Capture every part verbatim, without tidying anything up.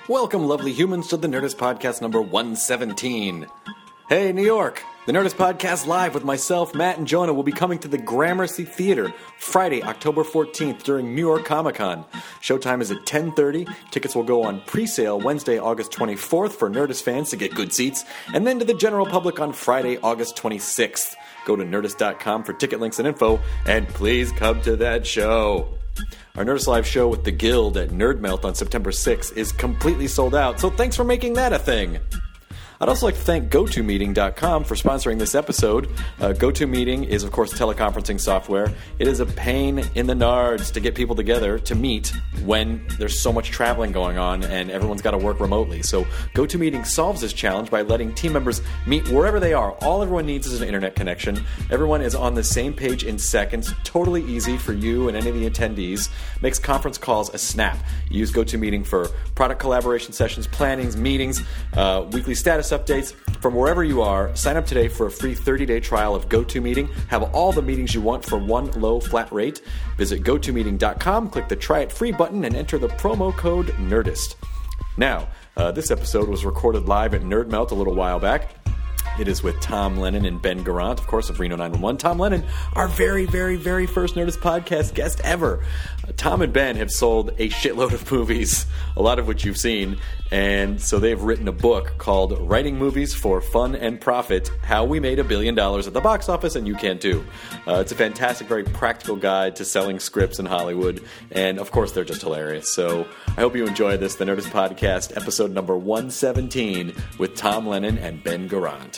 Welcome, lovely humans, to the Nerdist Podcast number one seventeen. Hey, New York! The Nerdist Podcast Live with myself, Matt, and Jonah will be coming to the Gramercy Theater Friday, October fourteenth during New York Comic Con. Showtime is at ten thirty. Tickets will go on pre-sale Wednesday, August twenty-fourth for Nerdist fans to get good seats, and then to the general public on Friday, August twenty-sixth. Go to nerdist dot com for ticket links and info, and please come to that show. Our Nerdist Live show with the Guild at Nerdmelt on September sixth is completely sold out, so thanks for making that a thing. I'd also like to thank go to meeting dot com for sponsoring this episode. Uh, GoToMeeting is, of course, teleconferencing software. It is a pain in the nards to get people together to meet when there's so much traveling going on and everyone's got to work remotely. So GoToMeeting solves this challenge by letting team members meet wherever they are. All everyone needs is an internet connection. Everyone is on the same page in seconds. Totally easy for you and any of the attendees. Makes conference calls a snap. Use GoToMeeting for product collaboration sessions, plannings, meetings, uh, weekly status updates. From wherever you are, sign up today for a free thirty-day trial of GoToMeeting. Have all the meetings you want for one low flat rate. Visit go to meeting dot com, click the Try It Free button, and enter the promo code NERDIST. Now, uh, this episode was recorded live at Nerdmelt a little while back. It is with Tom Lennon and Ben Garant, of course, of Reno nine one one. Tom Lennon, our very, very, very first Nerdist Podcast guest ever. Uh, Tom and Ben have sold a shitload of movies, a lot of which you've seen, and so they've written a book called Writing Movies for Fun and Profit, How We Made a Billion Dollars at the Box Office, and You Can Too. Uh, it's a fantastic, very practical guide to selling scripts in Hollywood, and of course, they're just hilarious. So I hope you enjoy this, the Nerdist Podcast, episode number one seventeen, with Tom Lennon and Ben Garant.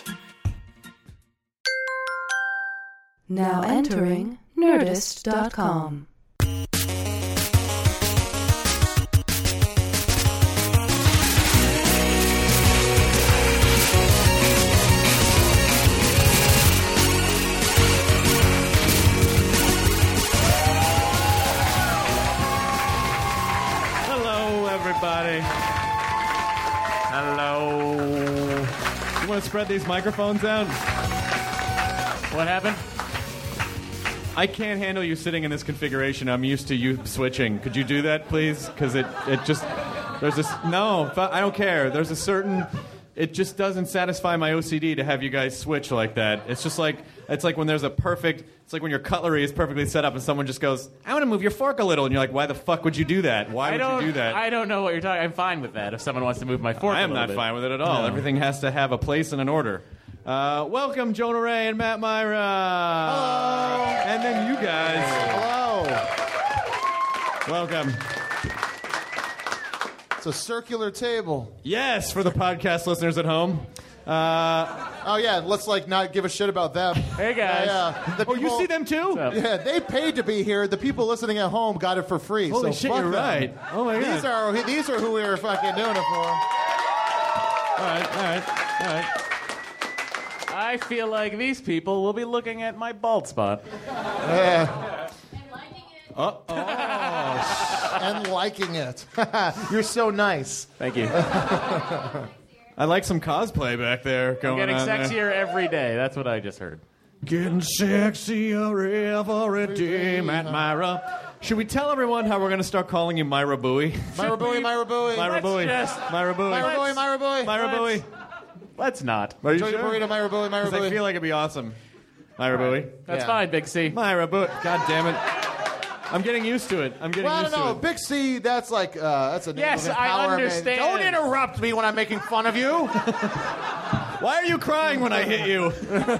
Now entering nerdist dot com. Hello, everybody. Hello. You want to spread these microphones out? What happened? I can't handle you sitting in this configuration. I'm used to you switching. Could you do that, please? Because it, it just... There's this... No, I don't care. There's a certain... It just doesn't satisfy my O C D to have you guys switch like that. It's just like... It's like when there's a perfect... It's like when your cutlery is perfectly set up and someone just goes, I want to move your fork a little. And you're like, why the fuck would you do that? Why would you do that? I don't know what you're talking... I'm fine with that if someone wants to move my fork I a am little not bit. fine with it at all. No. Everything has to have a place and an order. Uh, welcome, Jonah Ray and Matt Myra. Hello. And then you guys. Hello. Welcome. It's a circular table. Yes, for the podcast listeners at home. Uh, Oh, yeah, let's, like, not give a shit about them. Hey, guys. Uh, yeah. The oh, you people- see them too? What's up? Yeah, they paid to be here. The people listening at home got it for free. Holy so shit, fuck you're them. right. Oh, my God. These are, these are who we were fucking doing it for. All right, all right, all right. I feel like these people will be looking at my bald spot. Yeah. Uh-oh. And liking it. You're so nice. Thank you. I like some cosplay back there going Getting on sexier there. every day. That's what I just heard. Getting sexier every day, Matt Myra. Should we tell everyone how we're going to start calling you Myra Bowie? Myra Bowie, Myra Bowie. Myra Let's Bowie. just- Myra Bowie. Myra Bowie, Myra Bowie. Myra Let's- Bowie. Let's not. Are you Enjoy your sure? burrito, Myra Bowie, Myra 'Cause I Bowie. feel like it'd be awesome. Myra Bowie. That's Yeah. fine, Big C. Myra Bowie. God damn it. I'm getting used to it. I'm getting Well, I used don't know. to it. Big C, that's like, uh, that's a name Yes, of I empowerment. understand. Don't interrupt me when I'm making fun of you. Why are you crying when I hit you?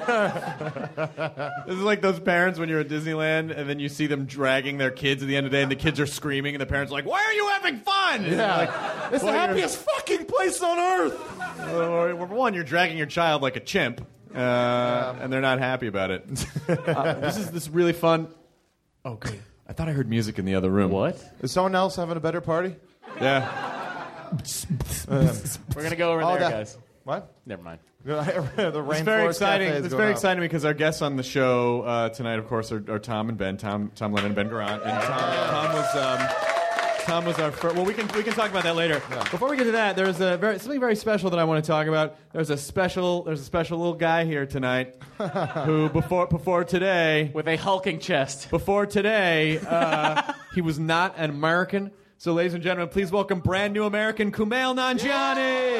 This is like those parents when you're at Disneyland and then you see them dragging their kids at the end of the day and the kids are screaming and the parents are like, why are you having fun? And Yeah. like, It's well, the you're- happiest fucking place on earth. Or, well, one, you're dragging your child like a chimp, uh, and they're not happy about it. uh, this is this is really fun. Oh, good. I thought I heard music in the other room. What? Is someone else having a better party? Yeah. We're going to go over Oh, there, that- guys. What? Never mind. the Rainforest It's very exciting. Cafe is It's going very up. exciting because our guests on the show uh, tonight, of course, are, are Tom and Ben. Tom, Tom Lennon, and Ben Garant. And Tom, Tom was um, Tom was our first. Well, we can we can talk about that later. Before we get to that, there's a very something very special that I want to talk about. There's a special there's a special little guy here tonight who before before today With a hulking chest. before today uh, he was not an American. So, ladies and gentlemen, please welcome brand new American Kumail Nanjiani.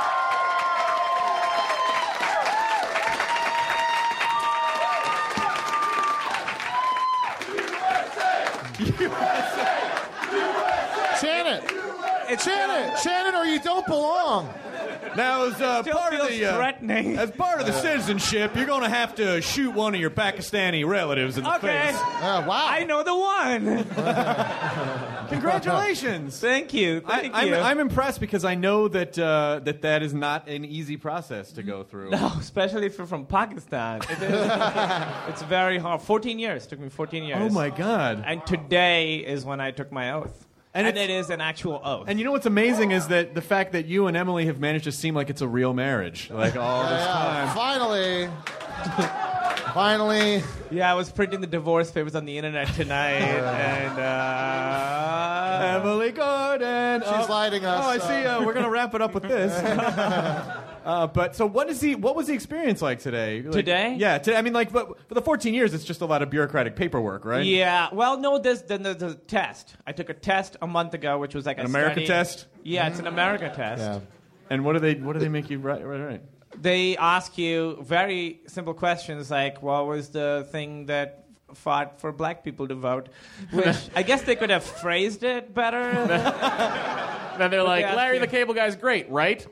Chant it. Chant it. Chant it or you don't belong. Now, as uh, Still part of feels the uh, threatening. as part of the citizenship, you're going to have to shoot one of your Pakistani relatives in the Okay. face. Uh, wow. I know the one. Congratulations! Thank you. Thank I, I'm, you. I'm impressed because I know that uh, that that is not an easy process to go through. No, especially if you're from Pakistan. It is, it's very hard. fourteen years. Took me fourteen years. Oh my God! And today is when I took my oath. And And, it's- it is an actual oath. And you know what's amazing is that the fact that you and Emily have managed to seem like it's a real marriage, like all this Yeah, time. finally. Finally. yeah, I was printing the divorce papers on the internet tonight, and uh, Emily Gordon. She's lighting us Oh, I see. Uh, we're gonna wrap it up with this. uh, but so, what is the what was the experience like today? Like, Today? Yeah. Today. I mean, like, but for the fourteen years, it's just a lot of bureaucratic paperwork, right? yeah. Well, no, there's then there's a test. I took a test a month ago, which was like An a America study. test? Yeah, it's an America test. Yeah. And what do they what do they make you write? Right, right. They ask you very simple questions like, what was the thing that fought for black people to vote? Which I guess they could have phrased it better. Then they're like, ask Larry you- the Cable Guy's great, right?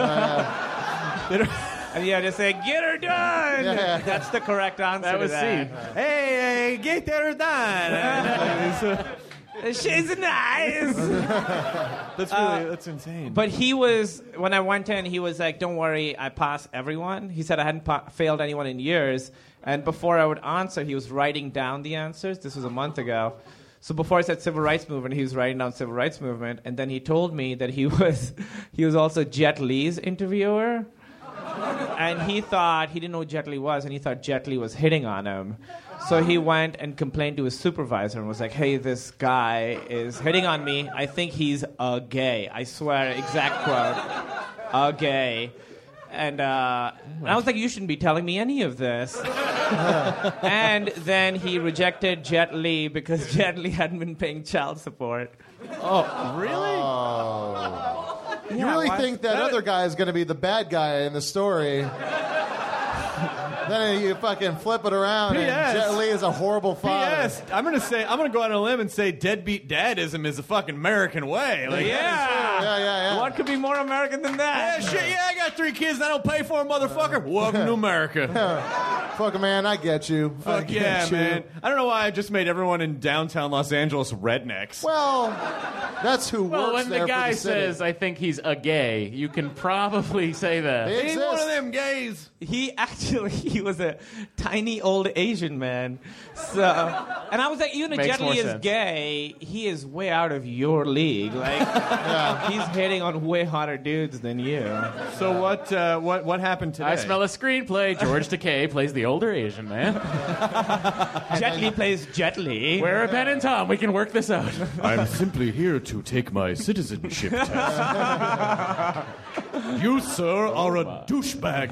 And yeah, they say, get her done. Yeah. That's the correct answer That to was that. C. Hey, hey, get her done. She's nice. That's really that's insane. But he was, when I went in, he was like, don't worry, I pass everyone. He said I hadn't pa- failed anyone in years. And before I would answer, he was writing down the answers. This was a month ago. So before I said civil rights movement, he was writing down civil rights movement. And then he told me that he was, he was also Jet Li's interviewer. And he thought, he didn't know who Jet Li was, and he thought Jet Li was hitting on him. So he went and complained to his supervisor and was like, hey, this guy is hitting on me. I think he's a gay. I swear, exact quote. A gay. And, uh, and I was like, you shouldn't be telling me any of this. And then he rejected Jet Li because Jet Li hadn't been paying child support. oh, really? You really why- think that other guy is going to be the bad guy in the story? Then you fucking flip it around, P S and Jet Li is a horrible father. Yes, I'm gonna say I'm gonna go out on a limb and say deadbeat dadism is a fucking American way. Like, Yeah. Yeah, yeah, yeah. What could be more American than yeah, that? shit, yeah, I got three kids and I don't pay for them, motherfucker. Welcome to America. Fuck, man, I get you. I Fuck get yeah, you. man. I don't know why I just made everyone in downtown Los Angeles rednecks. Well, that's who Well, works when there the guy for the city. says, I think he's a gay, you can probably say that. They He's exist. one of them gays. He actually, he was a tiny old Asian man. So, and I was like, even if Makes Jet Li more is sense. gay, he is way out of your league. Like, he's hitting on way hotter dudes than you. So what? Uh, what? What happened today? I smell a screenplay. George Takei plays the older Asian man. Jet Li plays Jet Li. We're a Ben and Tom. We can work this out. I'm simply here to take my citizenship test. You, sir, are a douchebag.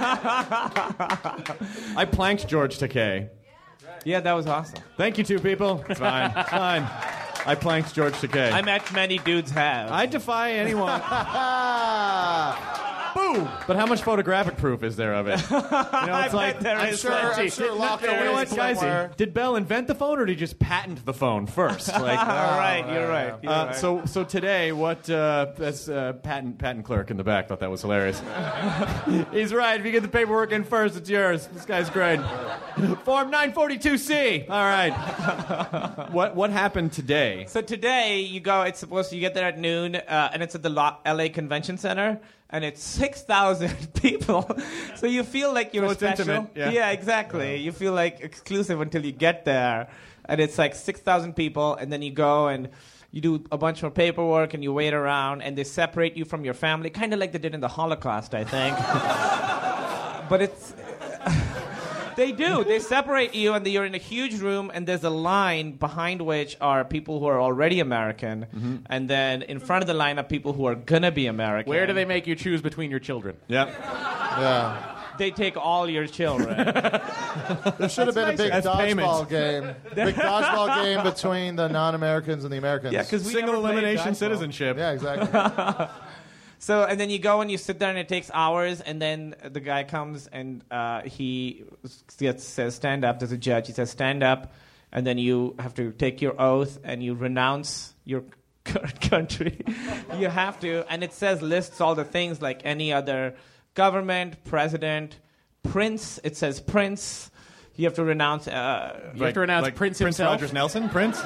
I planked George Takei. Yeah, that was awesome. Thank you, two people. It's fine. It's fine. I planked George Takei. I met many dudes have. I defy anyone. Ah, Boom! But how much photographic proof is there of it? You know, I it's like. bet there I'm is sure, I'm plenty. sure locked You know away what, guys? somewhere. Did Bell invent the phone, or did he just patent the phone first? Like, All right, you're right. You're uh, right. so, so today, what? Uh, as uh, patent patent clerk in the back thought that was hilarious. He's right. If you get the paperwork in first, it's yours. This guy's great. Form nine forty-two C. All right. What what happened today? So today you go. It's supposed to. You get there at noon, uh, and it's at the Lo- L A Convention Center, and it's six thousand people. So you feel like you're So it's special. intimate, yeah. exactly. You feel like exclusive until you get there, and it's like six thousand people, and then you go and you do a bunch more paperwork, and you wait around, and they separate you from your family, kind of like they did in the Holocaust, I think. But it's. They do. They separate you, and you're in a huge room, and there's a line behind which are people who are already American, Mm-hmm. and then in front of the line are people who are gonna be American. Where do they make you choose between your children? Yep. Yeah. they take all your children. There should have been a big That's dodgeball payment. game. Big dodgeball game between the non-Americans and the Americans. Yeah, because we Single never played elimination dodgeball. citizenship. Yeah, exactly. So, and then you go and you sit there and it takes hours, and then the guy comes and uh, he gets, says, stand up. There's a judge. He says, stand up, and then you have to take your oath and you renounce your current country. You have to, and it says, lists all the things like any other government, president, prince. It says prince. You have to renounce. Uh, You have to renounce like Prince Prince himself. Rogers Nelson? Prince?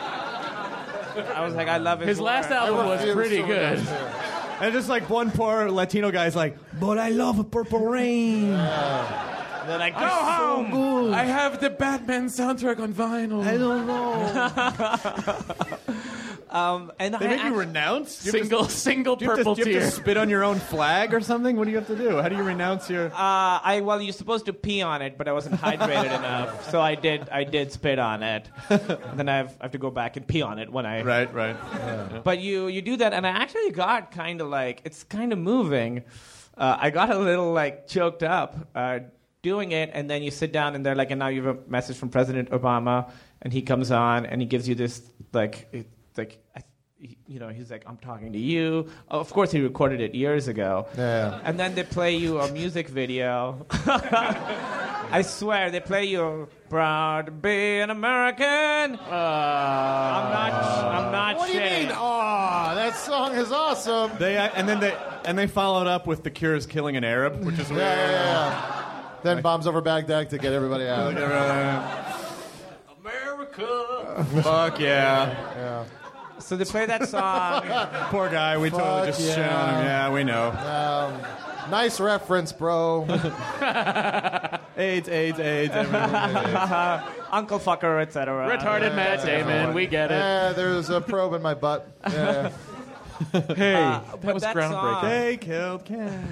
I was like, I love his His last work. album was refuse pretty to good. renounce it. And just like one poor Latino guy's like, but I love Purple Rain. They're like, go home. I have the Batman soundtrack on vinyl. I don't know. Um, and They I make you actually- renounce? Do you have to- Single, single do you have to- purple do you have tear. to spit on your own flag or something? What do you have to do? How do you renounce your... Uh, I well, you're supposed to pee on it, but I wasn't hydrated enough, so I did. I did spit on it. And then I have, I have to go back and pee on it when I. Right, right. But you you do that, and I actually got kind of like it's kind of moving. Uh, I got a little like choked up uh, doing it, and then you sit down, and they're like, and now you have a message from President Obama, and he comes on, and he gives you this like it, like. I, You know, he's like, I'm talking to you. Oh, of course, he recorded it years ago. Yeah. And then they play you a music video. I swear, they play you proud to be an American. Uh, I'm not. I'm not. What do you shitting. mean? Oh, that song is awesome. They and then they and they followed up with The Cure's "Killing an Arab," which is Yeah, weird. yeah, yeah. Then bombs over Baghdad to get everybody out. America. Fuck yeah. Yeah. So they play that song. Poor guy. We totally Fuck just shit yeah. on him. Yeah, we know. Um, nice reference, bro. AIDS, AIDS, AIDS. everything. Uncle fucker, et cetera. retarded Matt Damon, we get it. Yeah, there's a probe in my butt. Yeah. Hey, But That was that groundbreaking. song- they killed Ken.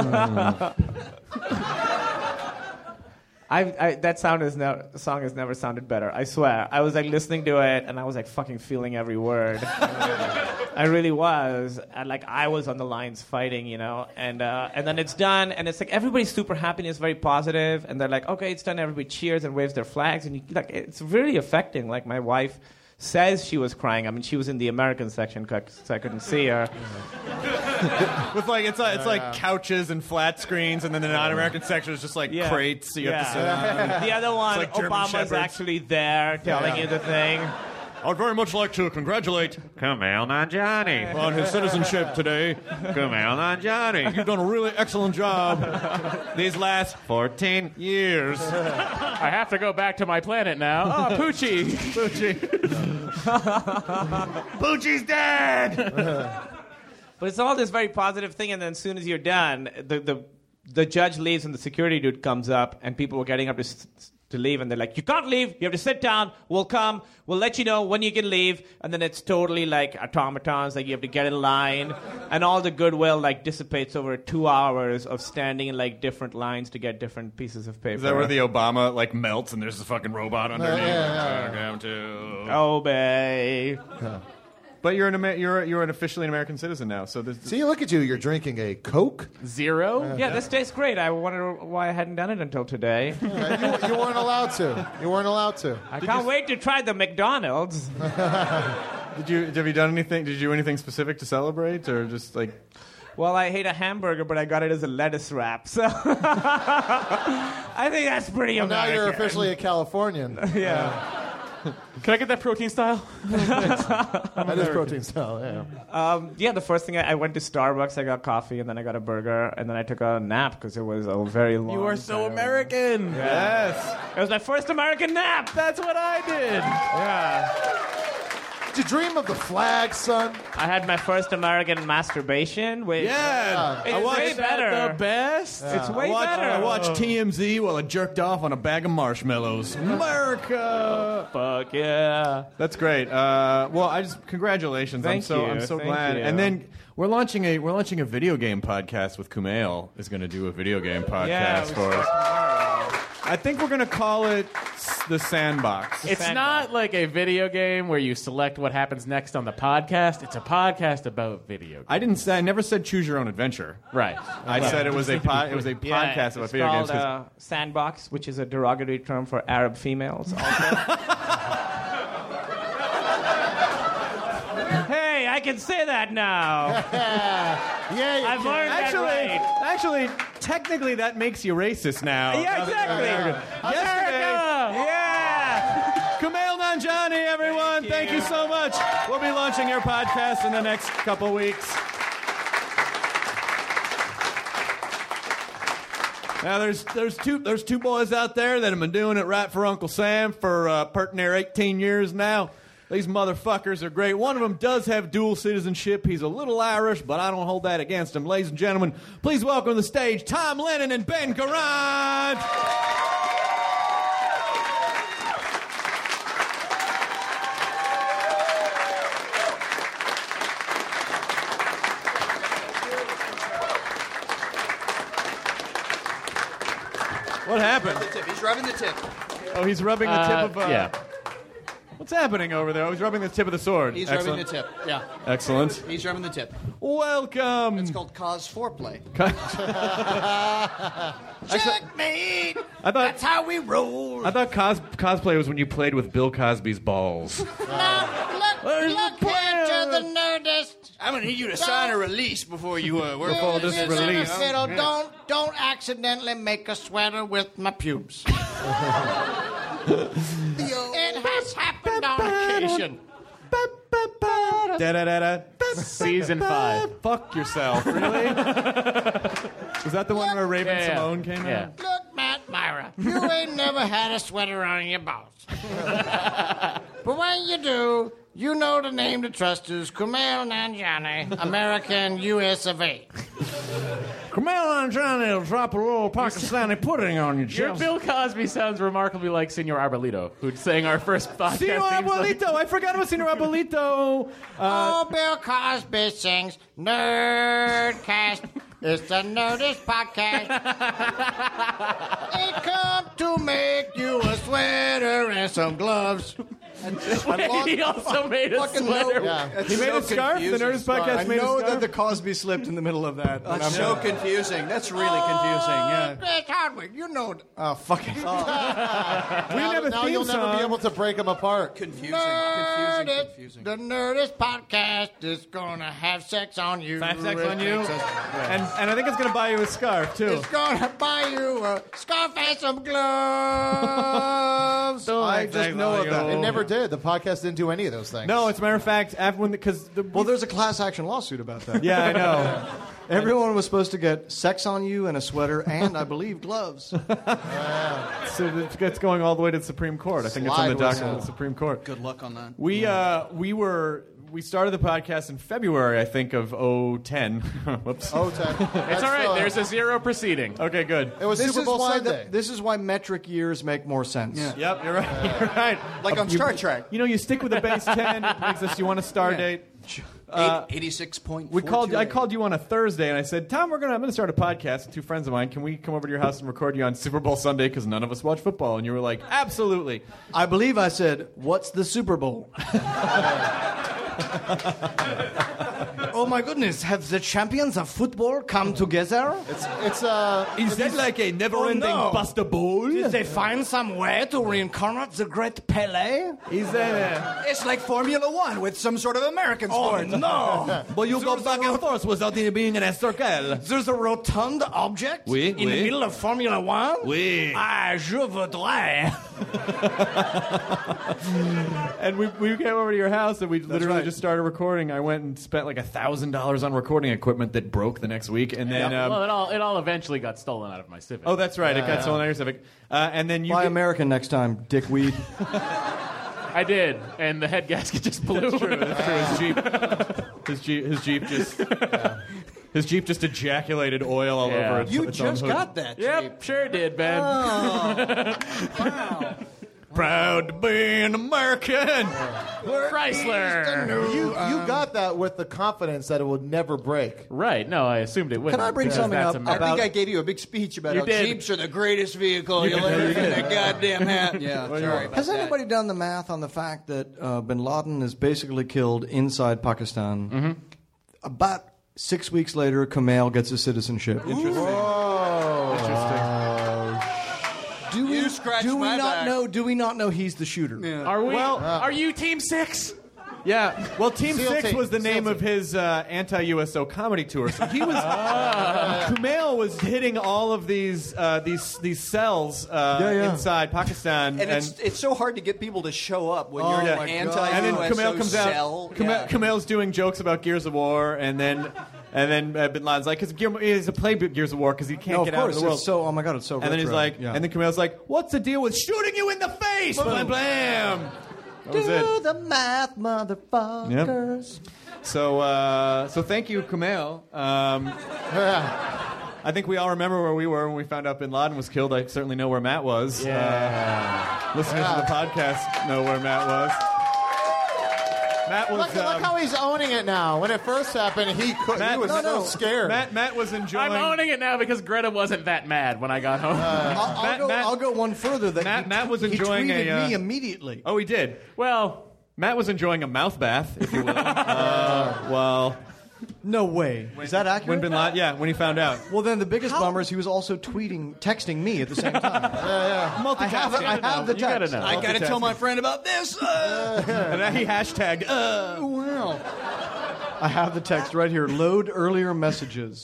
I, I that sound is never song has never sounded better. I swear. I was like listening to it and I was like fucking feeling every word. I really was. And like I was on the lines fighting, you know. And uh, and then it's done and it's like everybody's super happy and it's very positive and they're like, okay, it's done. Everybody cheers and waves their flags and you, like it's really affecting. Like my wife says she was crying. I mean, she was in the American section, so I couldn't see her. With like it's like it's like couches and flat screens, and then the non-American section is just like Yeah. crates. So you have to sit Yeah. on. The other one, like German Obama's Shepherds. actually there telling Yeah. you the thing. I would very much like to congratulate Kumail Nanjiani. on his citizenship today. Kumail Nanjiani. You've done a really excellent job these last fourteen years. I have to go back to my planet now. Oh, Poochie. Poochie. Poochie's dead. But it's all this very positive thing, and then as soon as you're done, the the, the judge leaves and the security dude comes up, and people were getting up to, s- to leave, and they're like, you can't leave, you have to sit down, we'll come, we'll let you know when you can leave, and then it's totally like automatons, like you have to get in line, and all the goodwill like dissipates over two hours of standing in like different lines to get different pieces of paper. Is that where the Obama like melts and there's a fucking robot underneath? yeah, yeah. Welcome to- Obey. But you're an Amer- you're you're an officially an American citizen now. So this See, look at you. You're drinking a Coke. Zero? Yeah, this tastes great. I wonder why I hadn't done it until today. Uh, you, you weren't allowed to. You weren't allowed to. I can't wait to try the McDonald's. did you have you done anything? Did you do anything specific to celebrate, or just like? Well, I hate a hamburger, but I got it as a lettuce wrap, so I think that's pretty Well, now American. you're officially a Californian. Yeah. Can I get that protein style? That is protein style. Yeah. Um, yeah, the first thing I, I went to Starbucks, I got coffee, and then I got a burger, and then I took a nap because it was a very long. You are so time. American. Yes. It was my first American nap. That's what I did. Yeah. Did you dream of the flag, son? I had my first American masturbation. Which Yeah. It's I watched way better. The best. It's way I watched, better. I watched T M Z while I jerked off on a bag of marshmallows. America. Fuck yeah. That's great. Uh, well, I just congratulations. I'm Thank so you. I'm so Thank glad. you. And then we're launching a we're launching a video game podcast with Kumail. Is going to do a video game podcast Yeah, we for us. start tomorrow. I think we're gonna call it s- the Sandbox. It's Sandbox. not like a video game where you select what happens next on the podcast. It's a podcast about video games. I didn't say. I never said choose your own adventure. Right. I said it was a po- it was a Yeah, podcast about it's video games. called 'cause- uh, Sandbox, which is a derogatory term for Arab females. Also. Hey, I can say that now. Yeah, you I've can. learned Actually, that right. actually, technically, that makes you racist now. Yeah, exactly. Yesterday, Yeah. Kumail Nanjiani, everyone, thank, Thank you. you. so much. We'll be launching your podcast in the next couple weeks. Now, there's there's two there's two boys out there that have been doing it right for Uncle Sam for uh, pert near eighteen years now. These motherfuckers are great. One of them does have dual citizenship. He's a little Irish, but I don't hold that against him. Ladies and gentlemen, please welcome to the stage Tom Lennon and Ben Garant. What happened? He's rubbing the tip. Oh, he's rubbing the tip Uh, of... Uh, yeah. What's happening over there? Oh, he's rubbing the tip of the sword. He's Excellent. rubbing the tip. Yeah. Excellent. He's rubbing the tip. Welcome. It's called cause foreplay. Checkmate. I thought That's how we roll. I thought cos- cosplay was when you played with Bill Cosby's balls. Now, look, look here to the Nerdist. I'm gonna need you to sign a release before you uh, work Before on this this. release. Fiddle, don't don't accidentally make a sweater with my pubes. It has happened on occasion. Da-da-da-da. Season five. Fuck yourself. Really? Was that the one where Raven Yeah, yeah. Simone came Yeah. out? Look, Matt Myra, you ain't never had a sweater on your balls. But when you do, you know the name to trust is Kumail Nanjiani, American U S of A. Kumail Nanjiani will drop a little Pakistani pudding on your Your chest. Bill Cosby sounds remarkably like Senor Arbolito, who sang our first podcast. Senor theme song. Abuelito. I forgot about Senor Abuelito. Uh, Oh, Bill Cosby sings Nerdcast. It's the Nerdist podcast. It come to make you a sweater and some gloves. He also made a Fucking sweater. no. Yeah. he made a scarf. The Nerdist podcast I made a know scarf. that the Cosby slipped in the middle of that. but That's I'm so not- confusing. That's really confusing. Yeah. Chris Hardwick, you know. Oh, fuck it. we Now, have a now theme you'll never song. be able to break them apart. Confusing, confusing, Nerdist, confusing. The Nerdist podcast is gonna have sex on you. Have sex on you. It's And, and I think it's going to buy you a scarf, too. gonna buy you a scarf and some gloves. I just Exactly. know of that. It Oh. never did. The podcast didn't do any of those things. No, as a matter of fact, after when because the, Well, there's a class action lawsuit about that. yeah, I know. Everyone was supposed to get sex on you and a sweater and, I believe, gloves. So it's, it's going all the way to the Supreme Court. I think it's on the Slide docket of whistle. the Supreme Court. Good luck on that. We uh we were we started the podcast in February, I think, of oh ten. Whoops. Oh, Ted. It's all right. There's a zero proceeding. Okay, good. It was This Super is Bowl why Sunday. the, this is why metric years make more sense. Yeah. Yep, you're right. You're right. Like on You- Star Trek. You know, you stick with the base ten. It makes us. You want a star Yeah. date? Uh, eighty-six point We called. I called you on a Thursday, and I said, "Tom, we're gonna. I'm gonna start a podcast with two friends of mine. Can we come over to your house and record you on Super Bowl Sunday? Because none of us watch football." And you were like, "Absolutely." I believe I said, "What's the Super Bowl?" Oh my goodness! Have the champions of football come together? It's, it's, uh, Is that like a never-ending Oh, no. Buster Bowl? Did they find some way to reincarnate the great Pele? Is that? It's like Formula One with some sort of American sport. Oh no! Well, you go back and forth without it being in a circle. There's a rotund object Oui, in oui. the middle of Formula One. Oui. Ah, je voudrais. And we, we came over to your house and we literally right. just started recording. I went and spent like a thousand dollars on recording equipment that broke the next week, and then um, Well, it all it all eventually got stolen out of my Civic. oh, that's right, it got stolen out of your Civic. Uh, and then you Buy get- American next time, dickweed. I did, and the head gasket just blew. That's true. That's true. His Jeep, his Jeep, his Jeep just, his Jeep just ejaculated oil all Yeah. over its, You its own just hood. got that. Yep, sure did, Ben. Wow. Proud to be an American. Chrysler. You, you got that with the confidence that it would never break. Right. No, I assumed it would. Can I bring something up America. about... I think I gave you a big speech about You how did. Jeeps are the greatest vehicle You you'll did. ever You get in did. a goddamn hat. Yeah, sorry about Has that. anybody done the math on the fact that uh, bin Laden is basically killed inside Pakistan? Mm-hmm. About six weeks later, Kamal gets his citizenship. Interesting. Oh. Interesting. Do we, You scratched do we my not back. know? Do we not know he's the shooter? Yeah. Are we? Well, are you Team Six? Yeah, well, Team SEAL Six team. was the SEAL name team. of his uh, anti-U S O comedy tour. So he was, Kumail was hitting all of these uh, these these cells uh, Yeah, yeah. inside Pakistan, And it's it's so hard to get people to show up when Oh, you're in my an God. and then anti-U S O Kumail comes cell. out. Kumail, Yeah. Kumail's doing jokes about Gears of War, and then and then uh, Bin Laden's like, because he's a play Gears of War because he can't No, of get out course. of the world. It's so. Oh my God, it's so. and then he's retro. like, Yeah. and then Kumail's like, what's the deal with shooting you in the face? Blam blam. That was it. the math, motherfuckers. So, uh, so thank you, Kumail. Um, I think we all remember where we were when we found out Bin Laden was killed. I certainly know where Matt was. Yeah. Uh, listeners to the podcast know where Matt was. Matt was. Look, look um, how he's owning it now. When it first happened, he could, Matt- he was no, so no. scared. Matt, Matt was enjoying. I'm owning it now because Greta wasn't that mad when I got home. I'll, I'll Matt- go. Matt- I'll go one further. That Matt- he, Matt was he enjoying tweeted a, uh, me immediately. Oh, he did. well, Matt was enjoying a mouth bath, if you will. uh, well, No way. Is that accurate? when Bin Laden, yeah, when he found out. Well, then the biggest bummer is he was also tweeting, texting me at the same time. I have, I have the you gotta text. know. I gotta tell my friend about this. Uh, And then he hashtagged. Uh, Wow. I have the text right here. Load earlier messages.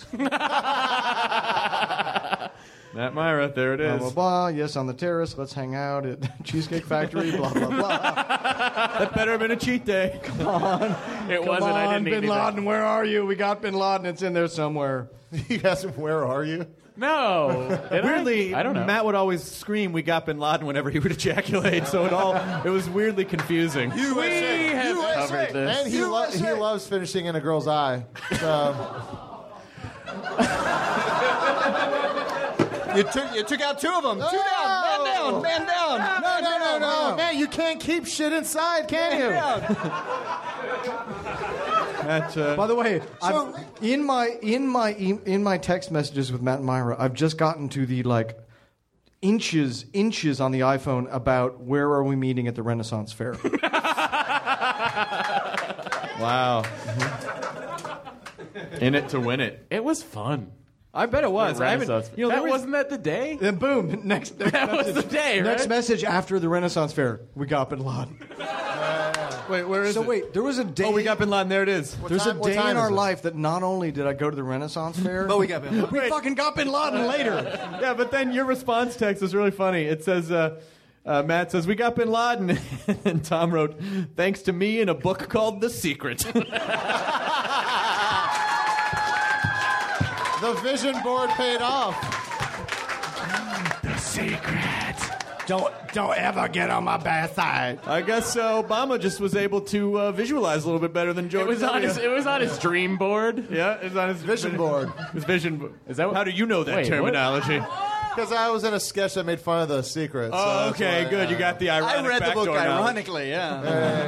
Matt Myra, there it Blah, is. blah, blah. Yes, on the terrace. Let's hang out at Cheesecake Factory. Blah, blah, blah. That better have been a cheat day. it Come wasn't. I on, didn't need Bin anything. Laden, where are you? We got Bin Laden. It's in there somewhere. You asked him, where are you? No. Did I? Weirdly, I don't know. Matt would always scream, "We got Bin Laden" whenever he would ejaculate. So it all it was weirdly confusing. we have covered this. And he, lo- he loves finishing in a girl's eye. So, you took you took out two of them. Two down. Man down. Man down. no, no, no, no. Man, you can't keep shit inside, can you? That, uh, By the way, I've, in my in my e- in my text messages with Matt and Myra, I've just gotten to the like inches inches on the iPhone about where are we meeting at the Renaissance Fair. wow. In it to win it. It was fun. I bet it was. I haven't, Renaissance. you know, there that was, wasn't that the day? Then boom, next, next That was message. the day, right? Next message after the Renaissance Fair, we got Bin Laden. wait, where is So it? wait, there was a day. Oh, we got Bin Laden. There it is. There's time- a what day time in is our it? life that not only did I go to the Renaissance Fair, But we got Bin Laden. we fucking got Bin Laden later. Yeah, but then your response text is really funny. It says, uh, uh, Matt says, "We got Bin Laden," and Tom wrote, "Thanks to me in a book called The Secret." The vision board paid off. Don't don't ever get on my bad side. I guess uh, Obama just was able to uh, visualize a little bit better than George It was on W. his. It was on his dream board. Yeah, it's on his Vision board. His vision board. Is that what- How do you know that Wait, what? terminology? Because I was in a sketch that made fun of The Secret. so Oh, that's okay, why, good. uh, You got the ironic I read the book backdoor knowledge. ironically. Yeah.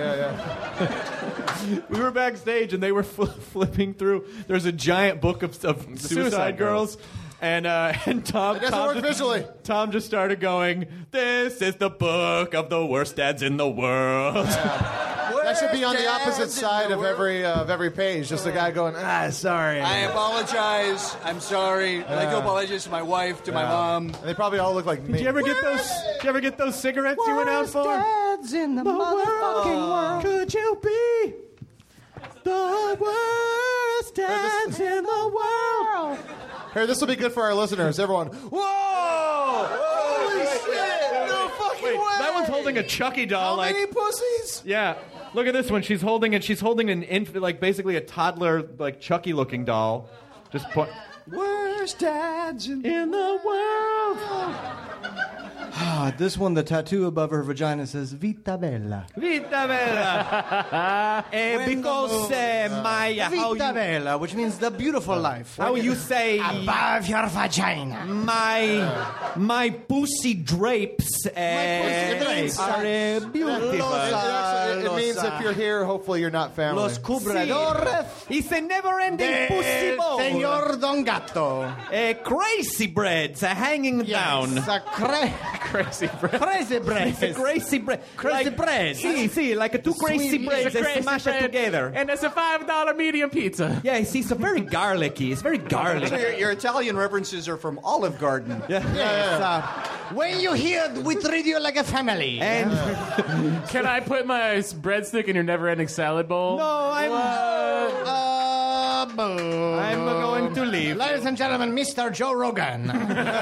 We were backstage and they were fl- flipping through. There's a giant book of, of suicide, Suicide girls. And uh, and Tom, It doesn't Tom work just, visually. Tom just started going, "This is the book of the worst dads in the world." That should be on the opposite side of every uh, of every page. Just a guy going, ah, sorry. I apologize. I'm sorry. I'd like to apologize to my wife, to my mom. And they probably all look like me. Did you ever get those? Did you ever get those cigarettes you went out for? Dads in the motherfucking world. Could you be the worst dads in the world? Here, this will be good for our listeners. Everyone, whoa! Holy shit! No fucking Wait, way! that one's holding a Chucky doll. How like, many pussies? yeah. Look at this one. She's holding it. She's holding an infant, like basically a toddler, like Chucky-looking doll. Just point. Worst dads in In the world. Ah, this one, the tattoo above her vagina says Vita Bella. Vita Bella. Eh, because uh, my how Vita you, Bella, which means the beautiful life. how you say Above your vagina. my my pussy drapes uh, pussy drapes. are uh, beautiful. It, actually, it, it means if you're here, hopefully you're not family. Los cubredores It's a never-ending pussy bowl. Señor Don Gato. Uh, crazy breads are hanging down. It's a cra- Crazy bread. crazy bread. It's a crazy bread. Crazy like, bread. See, see, like a two crazy Sweet- breads, It's a they crazy smash bread, it together. And it's a five dollar medium pizza. Yeah, see, it's a very garlicky. It's very So garlicky. your, your Italian references are from Olive Garden. Yeah. Yes, uh, when you hear, we treat you like a family. And Can I put my s- breadstick in your never-ending salad bowl? no, I'm Uh, boo. I'm going to leave. Ladies and gentlemen, Mister Joe Rogan.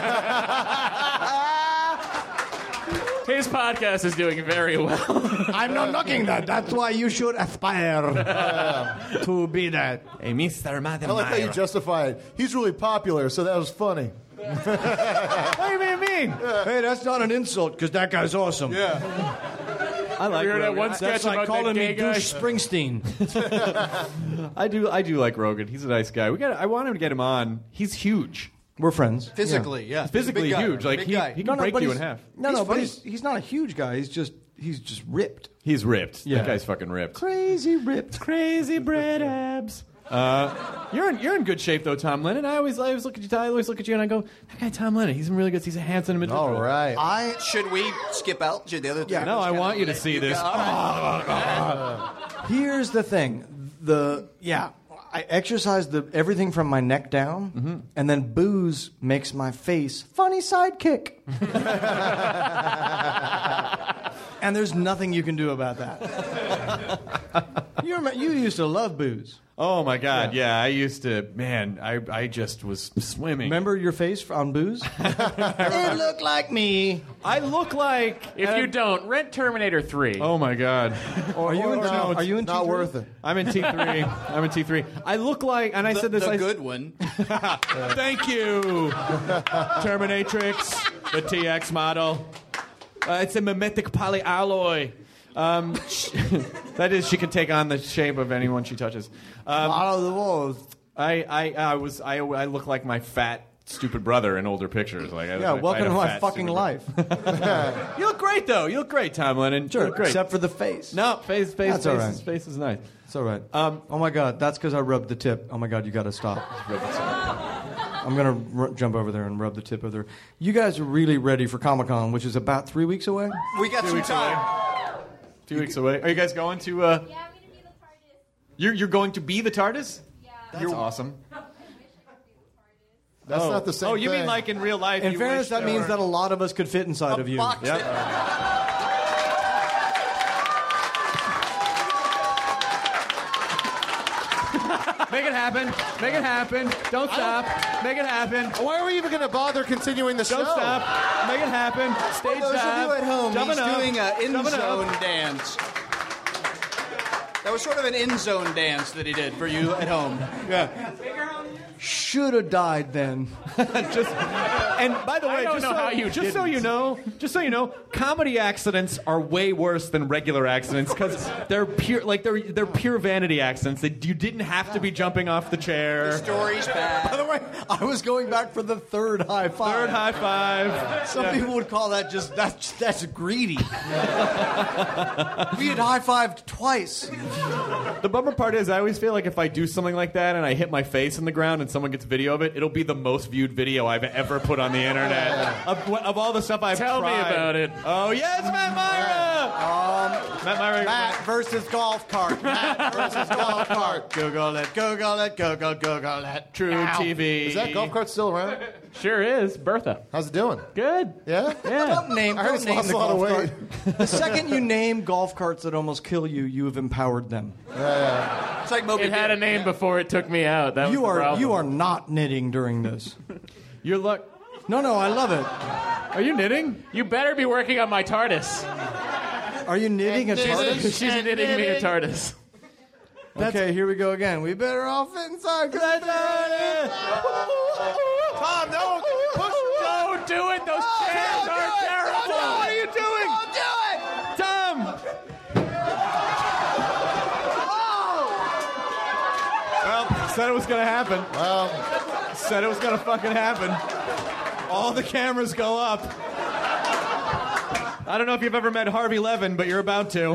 His podcast is doing very well. I'm not knocking that. That's why you should aspire to be that. Hey, Mister I like how you Mademeyer. justify it. He's really popular, so that was funny. What do you mean? Hey, that's not an insult, because that guy's awesome. Yeah. I like We heard that Rogan. one sketch That's like about calling that me gay guy. douche Springsteen. I do. I do like Rogan. He's a nice guy. We got. I want him to get him on. He's huge. We're friends. Physically, yeah. He's a Physically big guy. huge. Like Big he, guy. he No, can no, break but you in he's- half. No, He's no, but funny. he's, he's not a huge guy. He's just he's just ripped. He's ripped. Yeah. That guy's fucking ripped. Crazy ripped. Crazy bread abs. Uh, you're in, you're in good shape though, Tom Lennon. I always I always look at you. I always look at you and I go, that guy Tom Lennon. He's in really good. He's a handsome individual. All right. I Should we skip out? Should the other Yeah. No, I want you to see this. All right. Here's the thing. The yeah, I exercise the everything from my neck down, Mm-hmm. and then booze makes my face funny sidekick. And there's nothing you can do about that. You remember, you used to love booze. Oh my God, yeah. I used to, man. I I just was swimming. Remember your face on booze? It looked like me. I look like. If you don't, rent Terminator three. Oh my God. Are you in? Or no, Are you in? not T three? worth it. I'm in T three. I'm in T three. I look like, and I The, said this. the I, good one. Thank you, Terminatrix, the T X model. Uh, it's a mimetic polyalloy. Um, that is, she can take on the shape of anyone she touches. Um, Out of the walls. I, I, I was, I, I look like my fat, stupid brother in older pictures. Like, I, Yeah, I welcome had a to my fat, fucking stupid life. brother. You look great though. You look great, Tom Lennon. You look great. Except for the face. no, face, face, That's face, all right. is, face is nice. It's all right. Um, oh my God, that's because I rubbed the tip. Oh my God, you got to stop. I'm gonna r- jump over there and rub the tip of their. You guys are really ready for Comic Con, which is about three weeks away. We got some weeks time. Two weeks away. Are you guys going to? Uh, Yeah, I'm gonna be the TARDIS. you're you're going to be the TARDIS? Yeah. That's awesome. I wish I could be the TARDIS. That's oh. not the same Oh, you thing. mean like in real life? In you fairness, wish that there means were- that a lot of us could fit inside of you. Box Yep. it. Make it happen. Make it happen. Don't stop. Make it happen. Why are we even going to bother continuing the show? Don't stop. Make it happen. Stage For those dive. of you at home, Jumping he's up. doing an Jumping in-zone up. dance. That was sort of an in-zone dance that he did for you at home. Should have died then. Just, and by the way, I don't just, know so, how you just so didn't. you know, just so you know, comedy accidents are way worse than regular accidents because they're pure, like they're they're pure vanity accidents. They, you didn't have to be jumping off the chair. The story's bad. By the way, I was going back for the third high five. Third high five. Some people would call that just that's that's greedy. We had high fived twice. The bummer part is, I always feel like if I do something like that and I hit my face in the ground and someone gets video of it, it'll be the most viewed video I've ever put on the internet. Of, of all the stuff I've Tell me tried. about it. Oh, yes, Matt Myra! Um, Matt Myra. Matt versus golf cart. Matt versus golf cart. Google it. Google it. Google. Google it. True Ow. T V. Is that golf cart still around? Sure is. Bertha. How's it doing? Good. Yeah? Yeah. Don't name, I heard don't it's name lost the a lot of golf weight. cart. The second you name golf carts that almost kill you, you have empowered them. It's like Moby It had a Dick. name before it took me out. That was You the are problem. you are not knitting during this. You're luck. No, no, I love it. Are you knitting? You better be working on my TARDIS. Are you knitting a TARDIS? She's knitting me a TARDIS. Okay, here we go again. We better all fit inside. Tom, no! Push! Don't do it. Those chairs are terrible. Said it was gonna happen. Well, Said it was gonna fucking happen. All the cameras go up. I don't know if you've ever met Harvey Levin, but you're about to.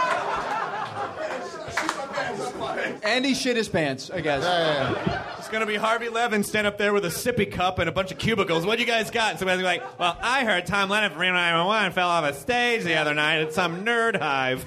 And he shit his pants, I guess. yeah, yeah, yeah. It's gonna be Harvey Levin stand up there with a sippy cup and a bunch of cubicles. What you guys got? And somebody's like, well, I heard Tom Lennon from Reno nine one one fell off a stage the other night at some nerd hive.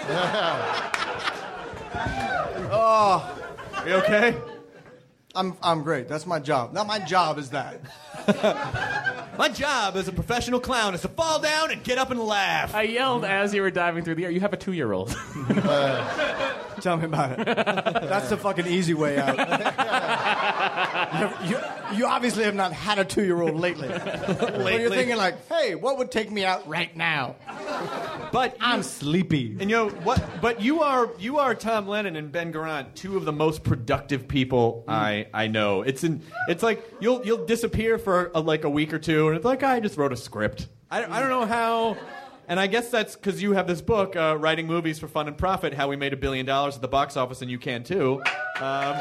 Oh, You okay? I'm I'm great. That's my job. Not my job is that. My job as a professional clown is to fall down and get up and laugh. I yelled as you were diving through the air. You have a two-year-old. Tell me about it. That's the fucking easy way out. you, you, you obviously have not had a two-year-old lately. But you're thinking like, hey, what would take me out right now? But I'm sleepy. And you know what? But you are you are Tom Lennon and Ben Garant, two of the most productive people I I know. It's in it's like you'll you'll disappear for a, like a week or two, and it's like I just wrote a script. I I don't know how. And I guess that's because you have this book, uh, Writing Movies for Fun and Profit, How We Made a Billion Dollars at the Box Office, and you can too. Um,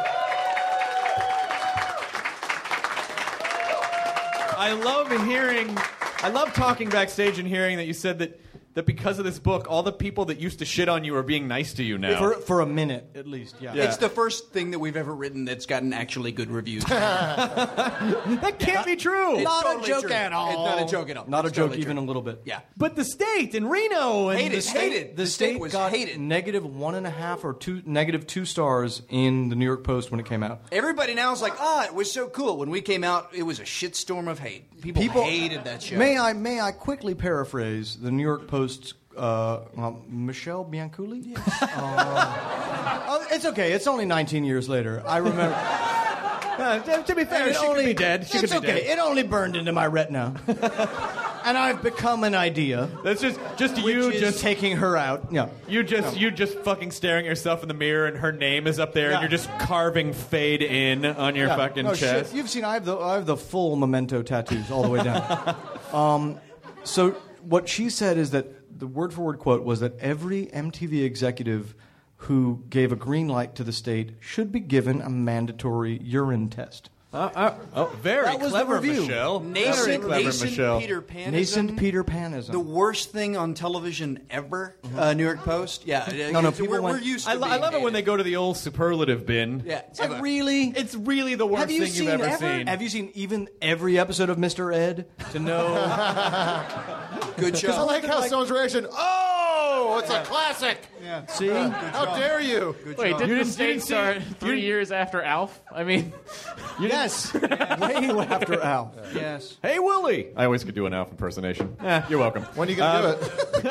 I love hearing, I love talking backstage and hearing that you said that, that because of this book, all the people that used to shit on you are being nice to you now. For, for a minute, at least, yeah. Yeah. It's the first thing that we've ever written that's gotten actually good reviews. That can't be true. It's Not a totally joke true. at all. It's not a joke at all. Not It's a joke totally even true. a little bit. Yeah. But the state and Reno and Hated, the state, hated. The, The state state was got hated. negative one and a half or two, negative two stars in the New York Post when it came out. Everybody now is like, ah, it was so cool. When we came out, it was a shitstorm of hate. People, hated that show. May I may I quickly paraphrase the New York Post's uh, um, Michelle Bianculli? Yes. Uh, oh, it's okay. It's only nineteen years later. I remember. Uh, to, to be fair, It she only- could be dead. She it's could be okay. dead. It only burned into my retina, and I've become an idea. That's just just Which you is just taking her out. Yeah. You just you just fucking staring at yourself in the mirror, and her name is up there, Yeah. and you're just carving "fade in" on your Yeah. fucking No, chest. shit. You've seen I have the I have the full memento tattoos all the way down. um, so what she said is that the word for word quote was that every M T V executive who gave a green light to the state should be given a mandatory urine test. Uh, uh, oh, very That was the clever, review. Michelle. Very Nascent, clever, nascent Michelle. Peter Panism. Nascent Peter Panism. The worst thing on television ever. Uh, New York Post. Yeah. No, no, It's- people we're, went- we're used to I, lo- I being love it when they hated. go to the old superlative bin. Yeah. Is that really? It's really the worst have you thing seen you've ever, ever? seen. Have you seen even every episode of Mister Ed to know? Good show. I like how someone's reaction. Oh, it's a classic. See? How dare you? Wait, didn't You the didn't- you state didn't see- start you three didn't- years after Alf? I mean, Yes. Way after Al. Yes. Hey, Willie! I always could do an Alf impersonation. Eh, you're welcome. When are you going to Um, do it?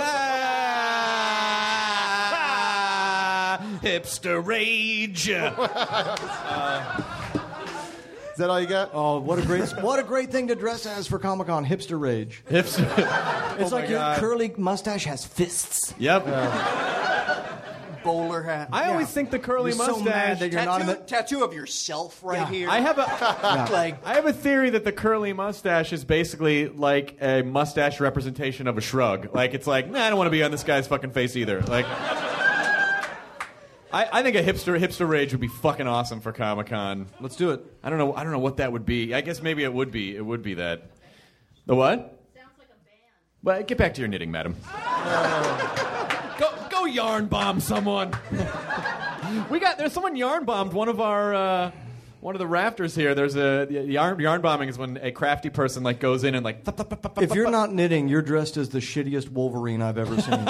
Ah, hipster rage. Is that all you got? Oh, what a great what a great thing to dress as for Comic Con, hipster rage. Hipster. It's Oh like my your God. curly mustache has fists. Yep. Bowler hat. I always think the curly You're so mustache. mad that you're tattoo, not in the. tattoo of yourself right Yeah. here. I have a. like I have a theory that the curly mustache is basically like a mustache representation of a shrug. Like it's like, nah, I don't want to be on this guy's fucking face either. Like, I, I think a hipster hipster rage would be fucking awesome for Comic Con. Let's do it. I don't know. I don't know what that would be. I guess maybe it would be. It would be that. The what? Sounds like a band. Well, get back to your knitting, madam. go go yarn bomb someone. We got there's someone yarn bombed one of our. Uh, One of the rafters here. There's a yarn, yarn bombing is when a crafty person like goes in and like. thup, thup, thup, thup, If thup, you're thup. not knitting, you're dressed as the shittiest Wolverine I've ever seen.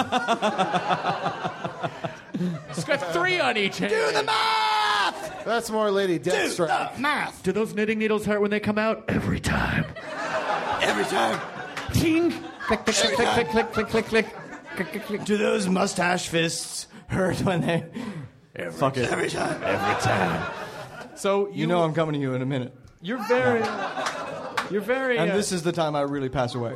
it's got three on each hand. Do the math! That's more Lady Deathstrike. Math! Do those knitting needles hurt when they come out? Every time. every time. Ting. Click, click, click, click, click, click, click, click, click, click, click, click. Do those mustache fists hurt when they. Every, Fuck it. Every time. Every time. So you, You know I'm coming to you in a minute. You're very. You're very. And uh, this is the time I really pass away.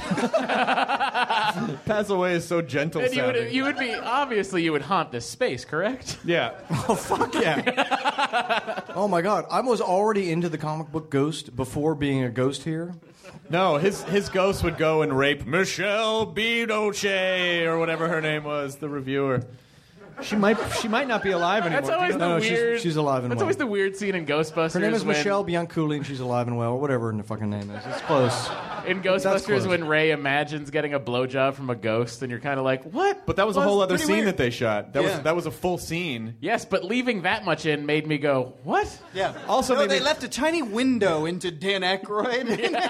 pass away is so gentle And you sounding. would, you would be, obviously, you would haunt this space, correct? yeah. Oh, fuck yeah. Oh, my God. I was already into the comic book Ghost before being a ghost here. No, his his ghost would go and rape Michelle Bidoche or whatever her name was, the reviewer. She might she might not be alive anymore. That's always Do you the know? No, she's- weird. she's alive and That's well. always the weird scene in Ghostbusters. Her name is when, Michelle Bianculli, and she's alive and well, or whatever her fucking name is. It's close. In That's Ghostbusters, close. when Ray imagines getting a blowjob from a ghost, and you're kind of like, what? But that was a Well, whole it's other pretty scene weird. that they shot. That Yeah. was that was a full scene. Yes, but leaving that much in made me go, what? Yeah. Also, no, maybe- they left a tiny window into Dan Aykroyd.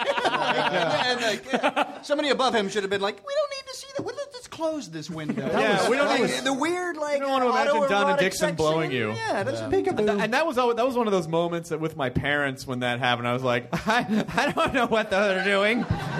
and, like, yeah, somebody above him should have been like, "We don't need to see that. Well, let's just close this window." Yeah, we don't like, need to- the weird like. You don't want to imagine Donna autoerotic Dixon section. blowing you. Yeah, that's And, th- and that was always, that was one of those moments that with my parents when that happened. I was like, I, I don't know what they're doing.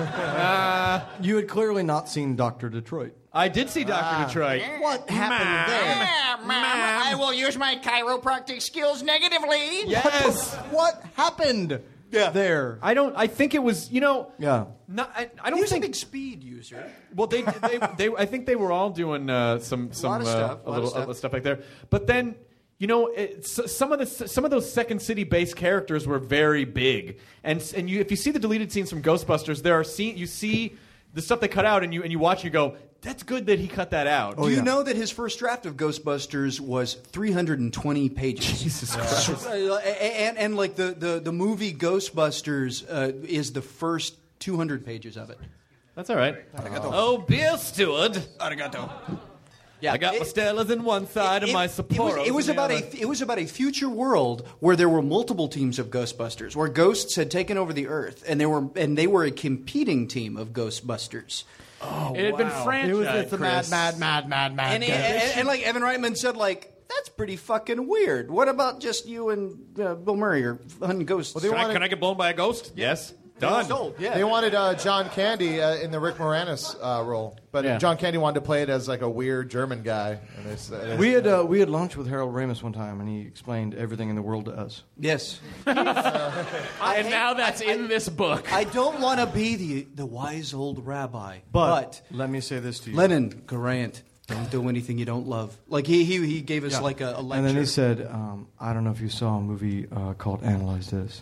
Uh, You had clearly not seen Doctor Detroit. I did see Doctor Detroit. What happened there? Yeah, ma'am, I will use my chiropractic skills negatively. Yes. What happened Yeah. there? I don't. I think it was. You know. Yeah. Not, I, I don't He's think. a big speed user. Well, they, they, they, I think they were all doing uh, some, some lot of uh, stuff, a lot of little stuff. uh, stuff like there. But then, you know, it, s- some of the some of those Second City-based characters were very big, and s- and you, if you see the deleted scenes from Ghostbusters, there are scene you see the stuff they cut out, and you and you watch, and you go, that's good that he cut that out. Do you know that his first draft of Ghostbusters was three hundred twenty pages? Jesus Christ. Uh, and, and like the, the, the movie Ghostbusters uh, is the first two hundred pages of it. That's all right. Arigato. Oh, beer steward. Arigato. Yeah, I got it- my Stellas in one side and my It Sapporos was, it was in the about other. a it was about a future world where there were multiple teams of Ghostbusters, where ghosts had taken over the Earth, and they were and they were a competing team of Ghostbusters. Oh, It had been franchised. It was just a mad, Chris. mad, mad, mad, mad. And, and, and, and like Evan Reitman said, like that's pretty fucking weird. What about just you and uh, Bill Murray or hunting ghosts? Well, they Can I, wanted- can I get blown by a ghost? Yes. Done. Sold, yeah. They wanted uh, John Candy uh, in the Rick Moranis uh, role, but Yeah. John Candy wanted to play it as like a weird German guy. And they, s- they, We had uh, we had lunch with Harold Ramis one time, and he explained everything in the world to us. Yes. And now that's in this book. I don't want to be the the wise old rabbi, But, but, let me say this to you. Lenin, Grant, don't do anything you don't love. Like he he, he gave us Yeah. like a, a lecture. And then he said, um, I don't know if you saw a movie uh, called Analyze This.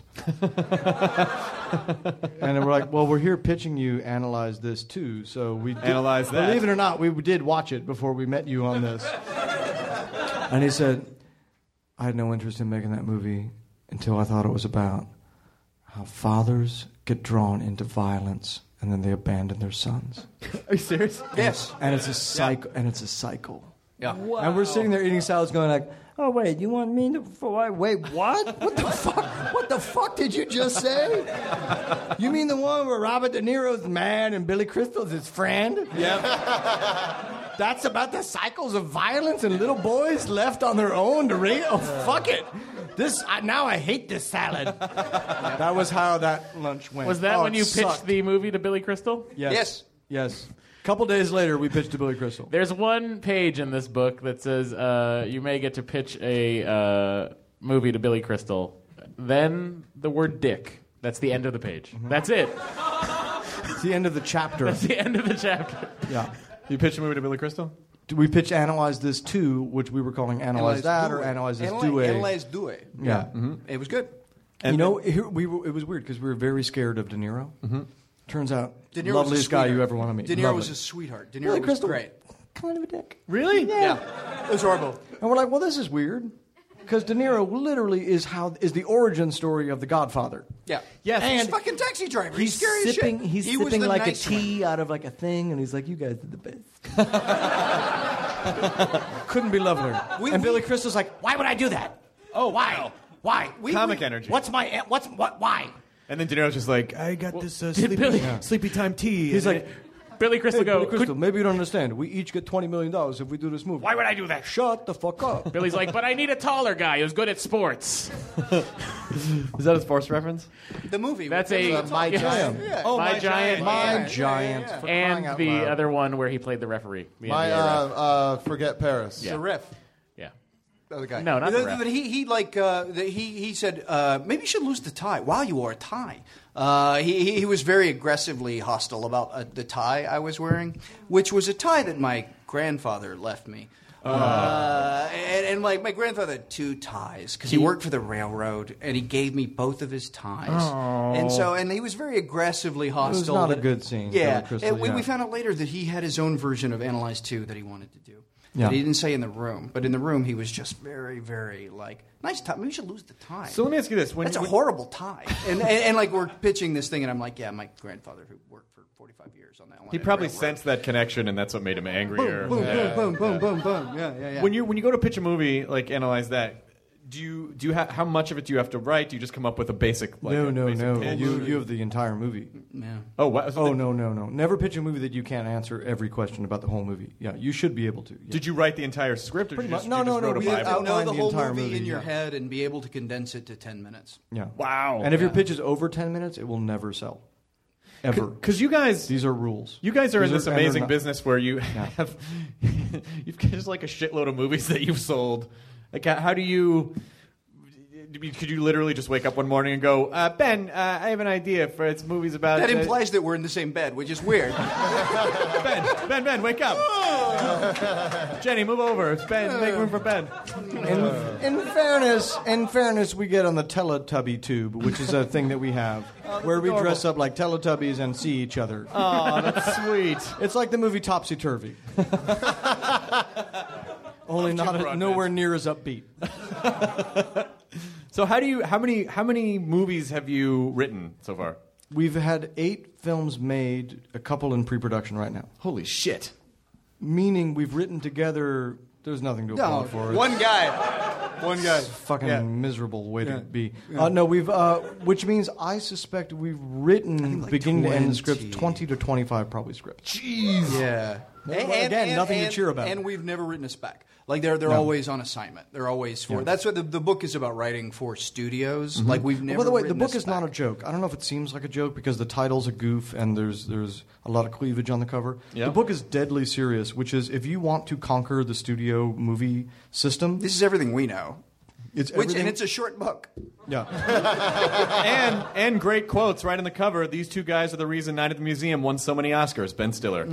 And then we're like, well, we're here pitching you Analyze This too. So we did, Analyze that. Believe it or not, we did watch it before we met you on this. And he said, I had no interest in making that movie until I thought it was about how fathers get drawn into violence and then they abandon their sons. Are you serious? yes. And it's a cycle. And it's a cycle. Yeah. And we're sitting there eating salads, going like, "Oh wait, you want me to? For, wait, what? What the fuck? What the fuck did you just say? You mean the one where Robert De Niro's mad and Billy Crystal's his friend? Yeah. That's about the cycles of violence and little boys left on their own to raise. Oh fuck it! This I, now I hate this salad." That was how that lunch went. Was that Oh, when it you pitched sucked. the movie to Billy Crystal? Yes. Yes. Yes. A couple days later, we pitched to Billy Crystal. There's one page in this book that says uh, you may get to pitch a uh, movie to Billy Crystal. Then the word dick. That's the end of the page. That's it. It's the end of the chapter. That's the end of the chapter. Yeah. You pitched a movie to Billy Crystal? We pitched Analyze This Too, which we were calling Analyze, That or Analyze This Analyze, Do Analyze Do It. Yeah. Mm-hmm. It was good. you know, here, we were, it was weird because we were very scared of De Niro. Mm-hmm. Turns out, De Niro was a loveliest guy you sweetheart. ever want to meet. De Niro Lovely. was a sweetheart. De Niro Billy was Crystal, great. kind of a dick. Really? Yeah. It was horrible. And we're like, well, this is weird. Because De Niro literally is how is the origin story of The Godfather. Yeah. Yes. He's And a fucking taxi driver. He's, He's scary as sipping, shit. he's he was sipping the like nice a tea out of like a thing, and he's like, "You guys are the best." Couldn't be lovelier. We- and we- Billy Crystal's like, "Why would I do that? Oh, Why? wow. Why? We- Comic we- energy. What's my what's what? Why?" And then De Niro's just like, I got this uh, did sleepy, Billy- sleepy time tea. He's And like, Billy Crystal "Hey, go. Billy Crystal, "Could-" maybe you don't understand. We each get twenty million dollars if we do this movie." Why would I do that? Shut the fuck up. Billy's like, but I need a taller guy who's good at sports. Is that a sports reference? The movie. That's with- a uh, My yeah. Giant. Yeah. Oh, My My Giant. Giant. My Yeah, yeah, Giant. yeah. For crying And out the loud. other one where he played the referee. The my N B A uh, ref. uh, Forget Paris. Yeah. The riff. Yeah. Other guy. No, not but, the ref. but he, he like uh, the, he he said uh, maybe you should lose the tie. Wow, you wore a tie. Uh, he he- he was very aggressively hostile about uh, the tie I was wearing, which was a tie that my grandfather left me. Uh, and, and like my grandfather had two ties because he worked for the railroad, and he gave me both of his ties. And so, and he was very aggressively hostile. not a that- good scene, Yeah, Billy Crystal, and we, yeah. we found out later that he had his own version of Analyze two that he wanted to do. Yeah. that he didn't say in the room. But in the room, he was just very, very like, nice tie. Maybe we should lose the tie. So let me ask you this: when, That's a when- horrible tie. And, and and like we're pitching this thing, and I'm like, yeah, my grandfather who worked for forty-five years on that line. he probably sensed that connection, and that's what made him angrier. Boom, boom, Yeah. boom, boom, boom, boom, boom. Yeah, yeah, yeah. When you when you go to pitch a movie, like analyze that. Do you do you ha- how much of it do you have to write? Do you just come up with a basic? Like, no, a no, basic no. pitch? You you have the entire movie. yeah. Oh, what? So Oh the- no, no, no. Never pitch a movie that you can't answer every question about the whole movie. Yeah, you should be able to. Yeah. Did you write the entire script, or Pretty did you just, much. No, you just no, no, wrote a we You have Bible? have to know outline the the whole entire movie, movie, in your yeah. head and be able to condense it to ten minutes. Yeah. Wow. And if your Yeah. pitch is over ten minutes, it will never sell. Ever. Because you guys, These are rules. you guys are These in this are- and they're amazing not- business where you have you've got just like a shitload of movies that you've sold. Like, how how do you? Could you literally just wake up one morning and go, uh, Ben, uh, I have an idea for it's movies about. That uh, implies that we're in the same bed, which is weird. Ben, Ben, Ben, wake up. Jenny, move over. It's Ben. Make room for Ben. In, in fairness, in fairness, we get on the Teletubby tube, which is a thing that we have, where we dress up like Teletubbies and see each other. Oh, that's sweet. It's like the movie Topsy Turvy. Only not Broadbent. nowhere near as upbeat. So how do you? How many? How many movies have you written so far? We've had eight films made, a couple in pre-production right now. Holy shit! Meaning we've written together. There's nothing to applaud No, for. one guy. One guy. Fucking Yeah. miserable way Yeah. to be. Yeah. Uh, no, we've, uh, which means I suspect we've written like beginning to end scripts, twenty. twenty to twenty-five probably scripts. Jeez. Yeah. Well, again, nothing to cheer about. And we've never written a spec. Like they're they're No. always on assignment. They're always for. Yeah. That's what the, the book is about. Writing for studios. Like we've never. Oh, by the way, the written book a is not a spec. joke. I don't know if it seems like a joke because the title's a goof and there's there's a lot of cleavage on the cover. Yeah. The book is deadly serious, which is if you want to conquer the studio movie system, This is everything we know. it's Which everything- and it's a short book. yeah. and and great quotes right on the cover. These two guys are the reason Night at the Museum won so many Oscars. Ben Stiller.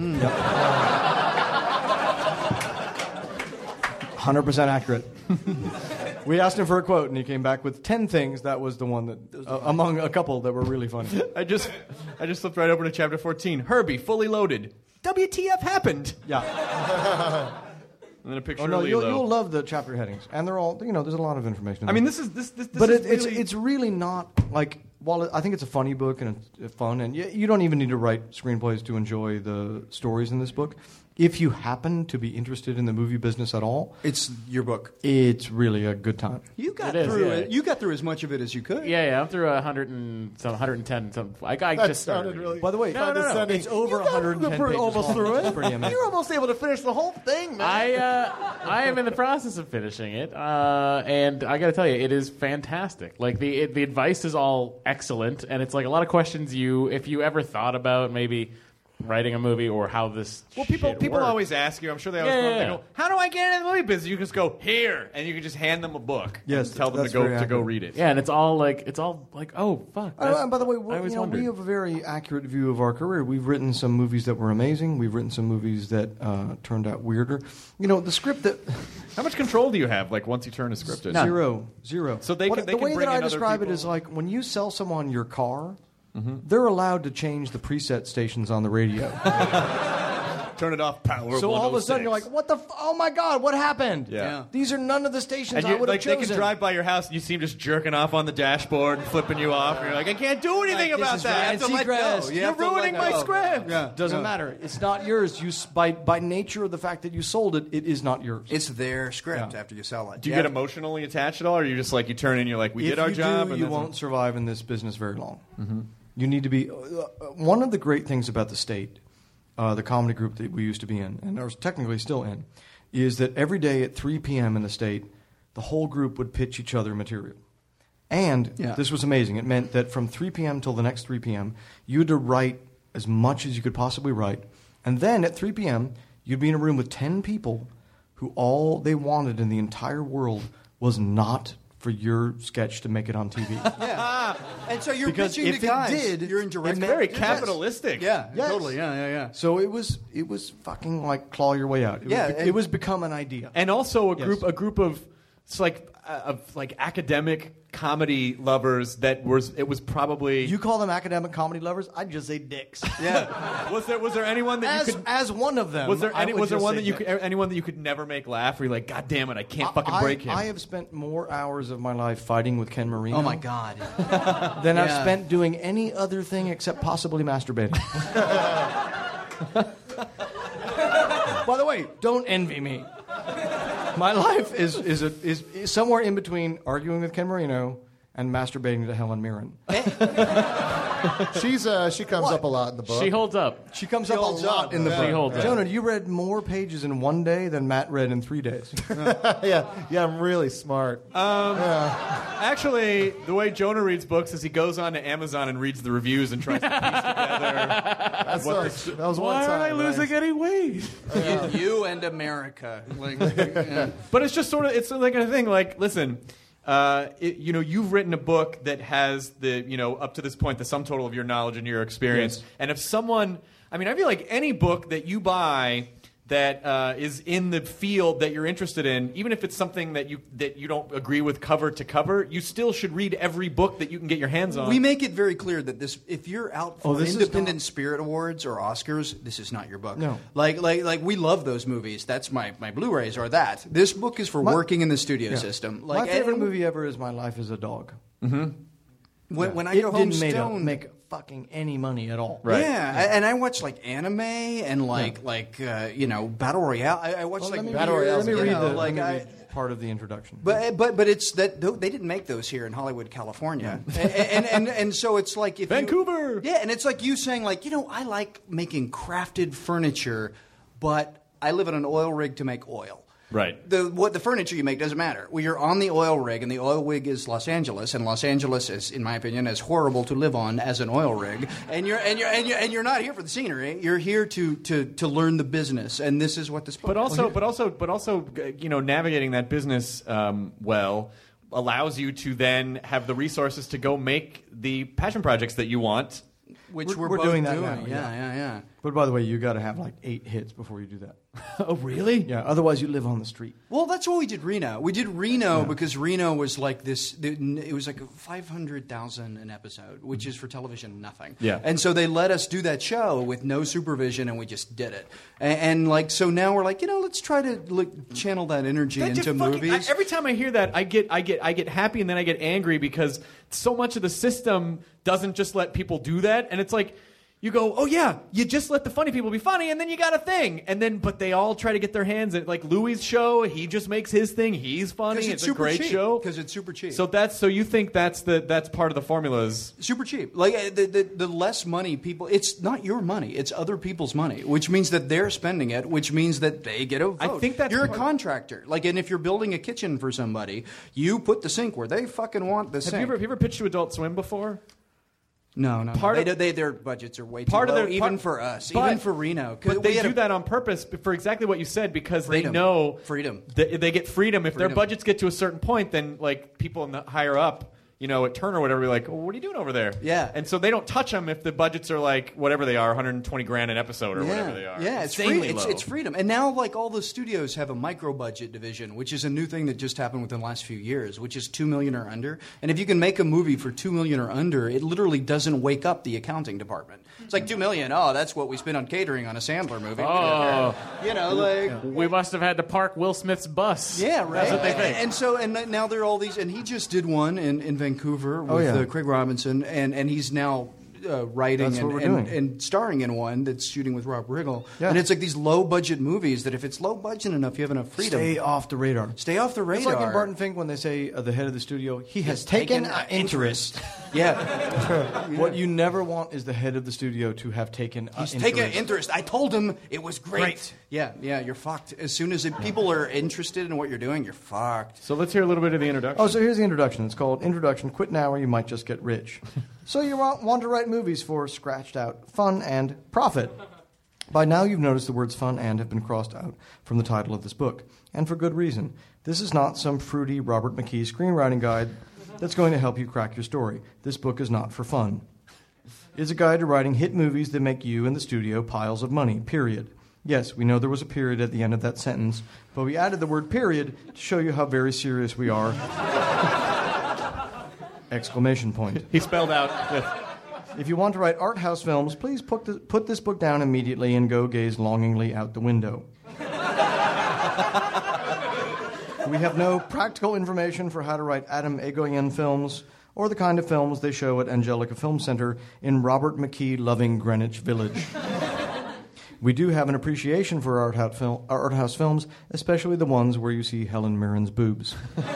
one hundred percent accurate. We asked him for a quote, and he came back with ten things. That was the one that, uh, among a couple that were really funny. I just I just flipped right over to chapter fourteen. Herbie, fully loaded. W T F happened? Yeah. And then a picture Oh no, of you'll, Lilo. you'll love the chapter headings, and they're all you know. There's a lot of information. In I mean, them. this is this this. this but is it, it's really- it's really not like. While I think it's a funny book and it's fun, and you, you don't even need to write screenplays to enjoy the stories in this book. If you happen to be interested in the movie business at all, It's your book. it's really a good time. You got It is, through yeah. it. You got through as much of it as you could. Yeah, yeah, I'm through a hundred and some, hundred and ten. Some, I, I That just started. sounded really. By the way, No, no, no. condescending. it's over You got one hundred ten pages almost long. through It's it. pretty amazing. You're almost able to finish the whole thing, man. I uh, I am in the process of finishing it, uh, and I got to tell you, it is fantastic. Like the it, the advice is all excellent, and it's like a lot of questions you, if you ever thought about maybe writing a movie or how this. Well, people shit people works. always ask you. I'm sure they always Yeah, come up yeah, and yeah. go, "How do I get into the movie business?" You can just go here, and you can just hand them a book. Yes, and tell them to that's go very to go accurate. read it. Yeah, and it's all like it's all like oh fuck. Uh, and by the way, we, I always you know, wondered. we have a very accurate view of our career. We've written some movies that were amazing. We've written some movies that uh, turned out weirder. You know, the script that How much control do you have? Like once you turn a script in? zero, zero. So they What- can- they the can way bring that I in other describe it people? is like when you sell someone your car, Mm-hmm. they're allowed to change the preset stations on the radio. Turn it off. Power. So all of a one oh six. sudden you're like, what the? F- oh my God, what happened? Yeah. Yeah. These are none of the stations And I you, would have like they chosen. can drive by your house, and you see them just jerking off on the dashboard and flipping you off. And you're like, I can't do anything Like, this about is that. I have to Ryan let go. Seacrest. You You're have to let ruining my go. script. Yeah. Doesn't Yeah. matter. It's not yours. You s- by by nature of the fact that you sold it, it is not yours. It's their script Yeah. after you sell it. Do you Yeah. get emotionally attached at all, or are you just like you turn in, you're like, we if did our you job, do, and you that's won't it? survive in this business very long. Mm-hmm. You need to be. Uh, uh, one of the great things about the State, uh, the comedy group that we used to be in, and are technically still in, is that every day at three p.m. in the State, the whole group would pitch each other material. And Yeah. this was amazing. It meant that from three p.m. till the next three p.m., you had to write as much as you could possibly write. And then at three p.m., you'd be in a room with ten people who all they wanted in the entire world was not for your sketch to make it on T V. Yeah. And so you're Because pitching if to it guys. did, you're in direct. it meant- Very Yes. capitalistic. Yeah. Yes. Totally. Yeah. Yeah. Yeah. So it was it was fucking like claw your way out. It Yeah, was, and- it was become an idea. And also a Yes. group, a group of it's like uh, of like academic comedy lovers that was it was probably You call them academic comedy lovers? I'd just say dicks. yeah. Was there was there anyone that As, you could as one of them, was there I any would was there just one say that you dicks. could anyone that you could never make laugh? Where you're like, God damn it, I can't fucking I, break him. I have spent more hours of my life fighting with Ken Marino. Oh my God. Than I've Yeah. spent doing any other thing except possibly masturbating. By the way, don't envy me. My life is is, a, is is somewhere in between arguing with Ken Marino and masturbating to Helen Mirren. She's uh, she comes What? up a lot in the book. She holds up. She comes She up a holds lot up. in the Yeah. book. She holds up. Jonah, you read more pages in one day than Matt read in three days. yeah, yeah, I'm really smart. Actually, the way Jonah reads books is he goes on to Amazon and reads the reviews and tries to piece together. That's what like, that was one Why time. aren't I right? losing any weight? You, you and America. Like, yeah. But it's just sort of it's like a thing. Like, listen, uh, it, you know, you've written a book that has the you know up to this point the sum total of your knowledge and your experience. Yes. And if someone, I mean, I feel like any book that you buy that uh, is in the field that you're interested in, even if it's something that you that you don't agree with cover to cover, you still should read every book that you can get your hands on. We make it very clear that this, if you're out Oh, for this is Independent not- Spirit Awards or Oscars, this is not your book. No. like like like we love those movies. That's my my Blu-rays are that. This book is for My- working in the studio Yeah. system. Like my favorite and- movie ever is My Life as a Dog. When, when I it go home, didn't make, a, Stone, make fucking any money at all. Right. Yeah, I- and I watch like anime and like like uh, you know Battle Royale. I, I watch Well, like let me Battle read, Royale. let me you read, know, the, like let me I, read part of the introduction. But but but it's that they didn't make those here in Hollywood, California, and, and and and so it's like if you- Vancouver. yeah, and it's like you saying like you know I like making crafted furniture, but I live in an oil rig to make oil. Right. The what the furniture you make doesn't matter. Well, you're on the oil rig, and the oil rig is Los Angeles, and Los Angeles is, in my opinion, as horrible to live on as an oil rig. And you're and you're and you're, and you're not here for the scenery. You're here to to to learn the business, and this is what this book. But also, but also, but also, you know, navigating that business um, well allows you to then have the resources to go make the passion projects that you want. which We're- we're, we're both doing that doing. now, Yeah, yeah. yeah, yeah. But by the way, you got to have like eight hits before you do that. Oh, really? Yeah, otherwise you live on the street. Well, that's why we did Reno. We did Reno because Reno was like this. It was like five hundred thousand an episode, which is for television nothing. Yeah. And so they let us do that show with no supervision, and we just did it. And, and like so now we're like, you know, let's try to like, channel that energy That into just fucking- movies. I- every time I hear that, I get, I get, I get happy, and then I get angry because so much of the system doesn't just let people do that, and it's like. You go, oh yeah, you just let the funny people be funny, and then you got a thing, and then but they all try to get their hands at like Louis' show. He just makes his thing. He's funny. 'Cause It's, it's a super great cheap. show 'Cause it's super cheap. So that's so you think that's the that's part of the formulas. Super cheap. Like uh, the, the the less money people, it's not your money. It's other people's money, which means that they're spending it, which means that they get a vote. I think that's you're a part- contractor. Like, and if you're building a kitchen for somebody, you put the sink where they fucking want the Have sink. you ever have you ever pitched to Adult Swim before? No, no. Part no. of- they, they, their budgets are way too Part low, of their even part- for us, but- even for Reno. 'Cause But we they had do a- that on purpose for exactly what you said because Freedom. they know Freedom. They, they get freedom. If their Freedom. budgets get to a certain point, then like people in the higher up, you know, at Turner or whatever, be like, well, what are you doing over there? Yeah. And so they don't touch them if the budgets are like whatever they are, one hundred twenty grand an episode or yeah. whatever they are. Yeah, it's Insanely free. It's, low. it's freedom. And now, like, all the studios have a micro budget division, which is a new thing that just happened within the last few years, which is two million or under. And if you can make a movie for two million or under, it literally doesn't wake up the accounting department. It's like two million. Oh, that's what we spend on catering on a Sandler movie. Oh. You know, like. We must have had to park Will Smith's bus. Yeah, right. That's what they think. And, and so, and now there are all these, and he just did one in, in Vancouver with yeah. uh, Craig Robinson, and, and he's now uh, writing That's and, what we're and, doing. and starring in one that's shooting with Rob Riggle. Yeah. And it's like these low budget movies that if it's low budget enough, you have enough freedom. Stay off the radar. Stay off the radar. It's like in Barton Fink when they say uh, the head of the studio, he has taken, taken an interest. Yeah. What you never want is the head of the studio to have taken an He's interest. taking an interest. I told him it was great. Great. Yeah, yeah, you're fucked. As soon as it, people are interested in what you're doing, you're fucked. So let's hear a little bit of the introduction. Oh, so here's the introduction. It's called Introduction. Quit now or you might just get rich. So you want, want to write movies for scratched out fun and profit. By now you've noticed the words fun and have been crossed out from the title of this book. And for good reason. This is not some fruity Robert McKee screenwriting guide that's going to help you crack your story. This book is not for fun. It's a guide to writing hit movies that make you and the studio piles of money, period. Yes, we know there was a period at the end of that sentence, but we added the word period to show you how very serious we are Exclamation point. He spelled out with... If you want to write art house films, please put, the, put this book down immediately and go gaze longingly out the window. We have no practical information for how to write Adam Egoyan films or the kind of films they show at Angelica Film Center in Robert McKee-loving Greenwich Village. We do have an appreciation for art house, film, art house films, especially the ones where you see Helen Mirren's boobs.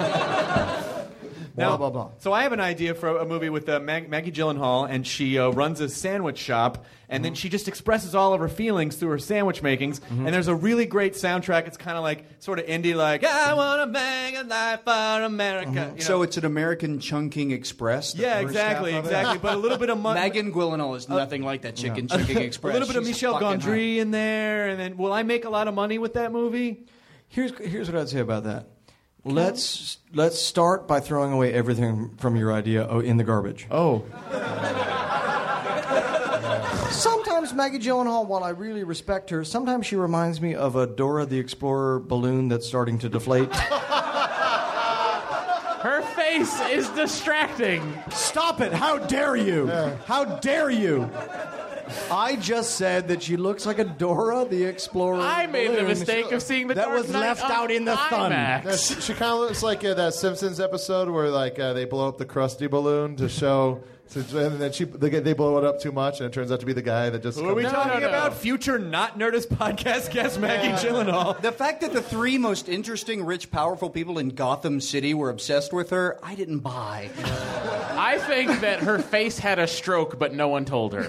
Now, blah, blah, blah. So I have an idea for a movie with uh, Mag- Maggie Gyllenhaal, and she uh, runs a sandwich shop, and then she just expresses all of her feelings through her sandwich makings, and there's a really great soundtrack. It's kind of like, sort of indie, like, I want to make a life for America. You know? So it's an American Chunking Express? the Yeah, first exactly, half of it? exactly. But a little bit of... Mu- Megan Gyllenhaal is nothing like that chicken Chunking a Express. little bit of She's Michel fucking Gondry in there, and then will I make a lot of money with that movie? Here's, here's what I'd say about that. Let's let's start by throwing away everything from your idea oh, in the garbage. Oh. Sometimes Maggie Gyllenhaal, while I really respect her, sometimes she reminds me of a Dora the Explorer balloon that's starting to deflate. Her face is distracting. Stop it! How dare you? How dare you? I just said that she looks like a Dora the Explorer. I made the balloon. mistake of seeing the that Dark was Knight left on out in the sun. Yeah, IMAX. she, she kind of looks like uh, that Simpsons episode where like uh, they blow up the Krusty balloon to show, to, and then she they, get, they blow it up too much, and it turns out to be the guy that just. Who are we comes- No, talking no, no. about? Future Not Nerdist podcast guest Maggie Gyllenhaal. The fact that the three most interesting, rich, powerful people in Gotham City were obsessed with her, I didn't buy. I think that her face had a stroke, but no one told her.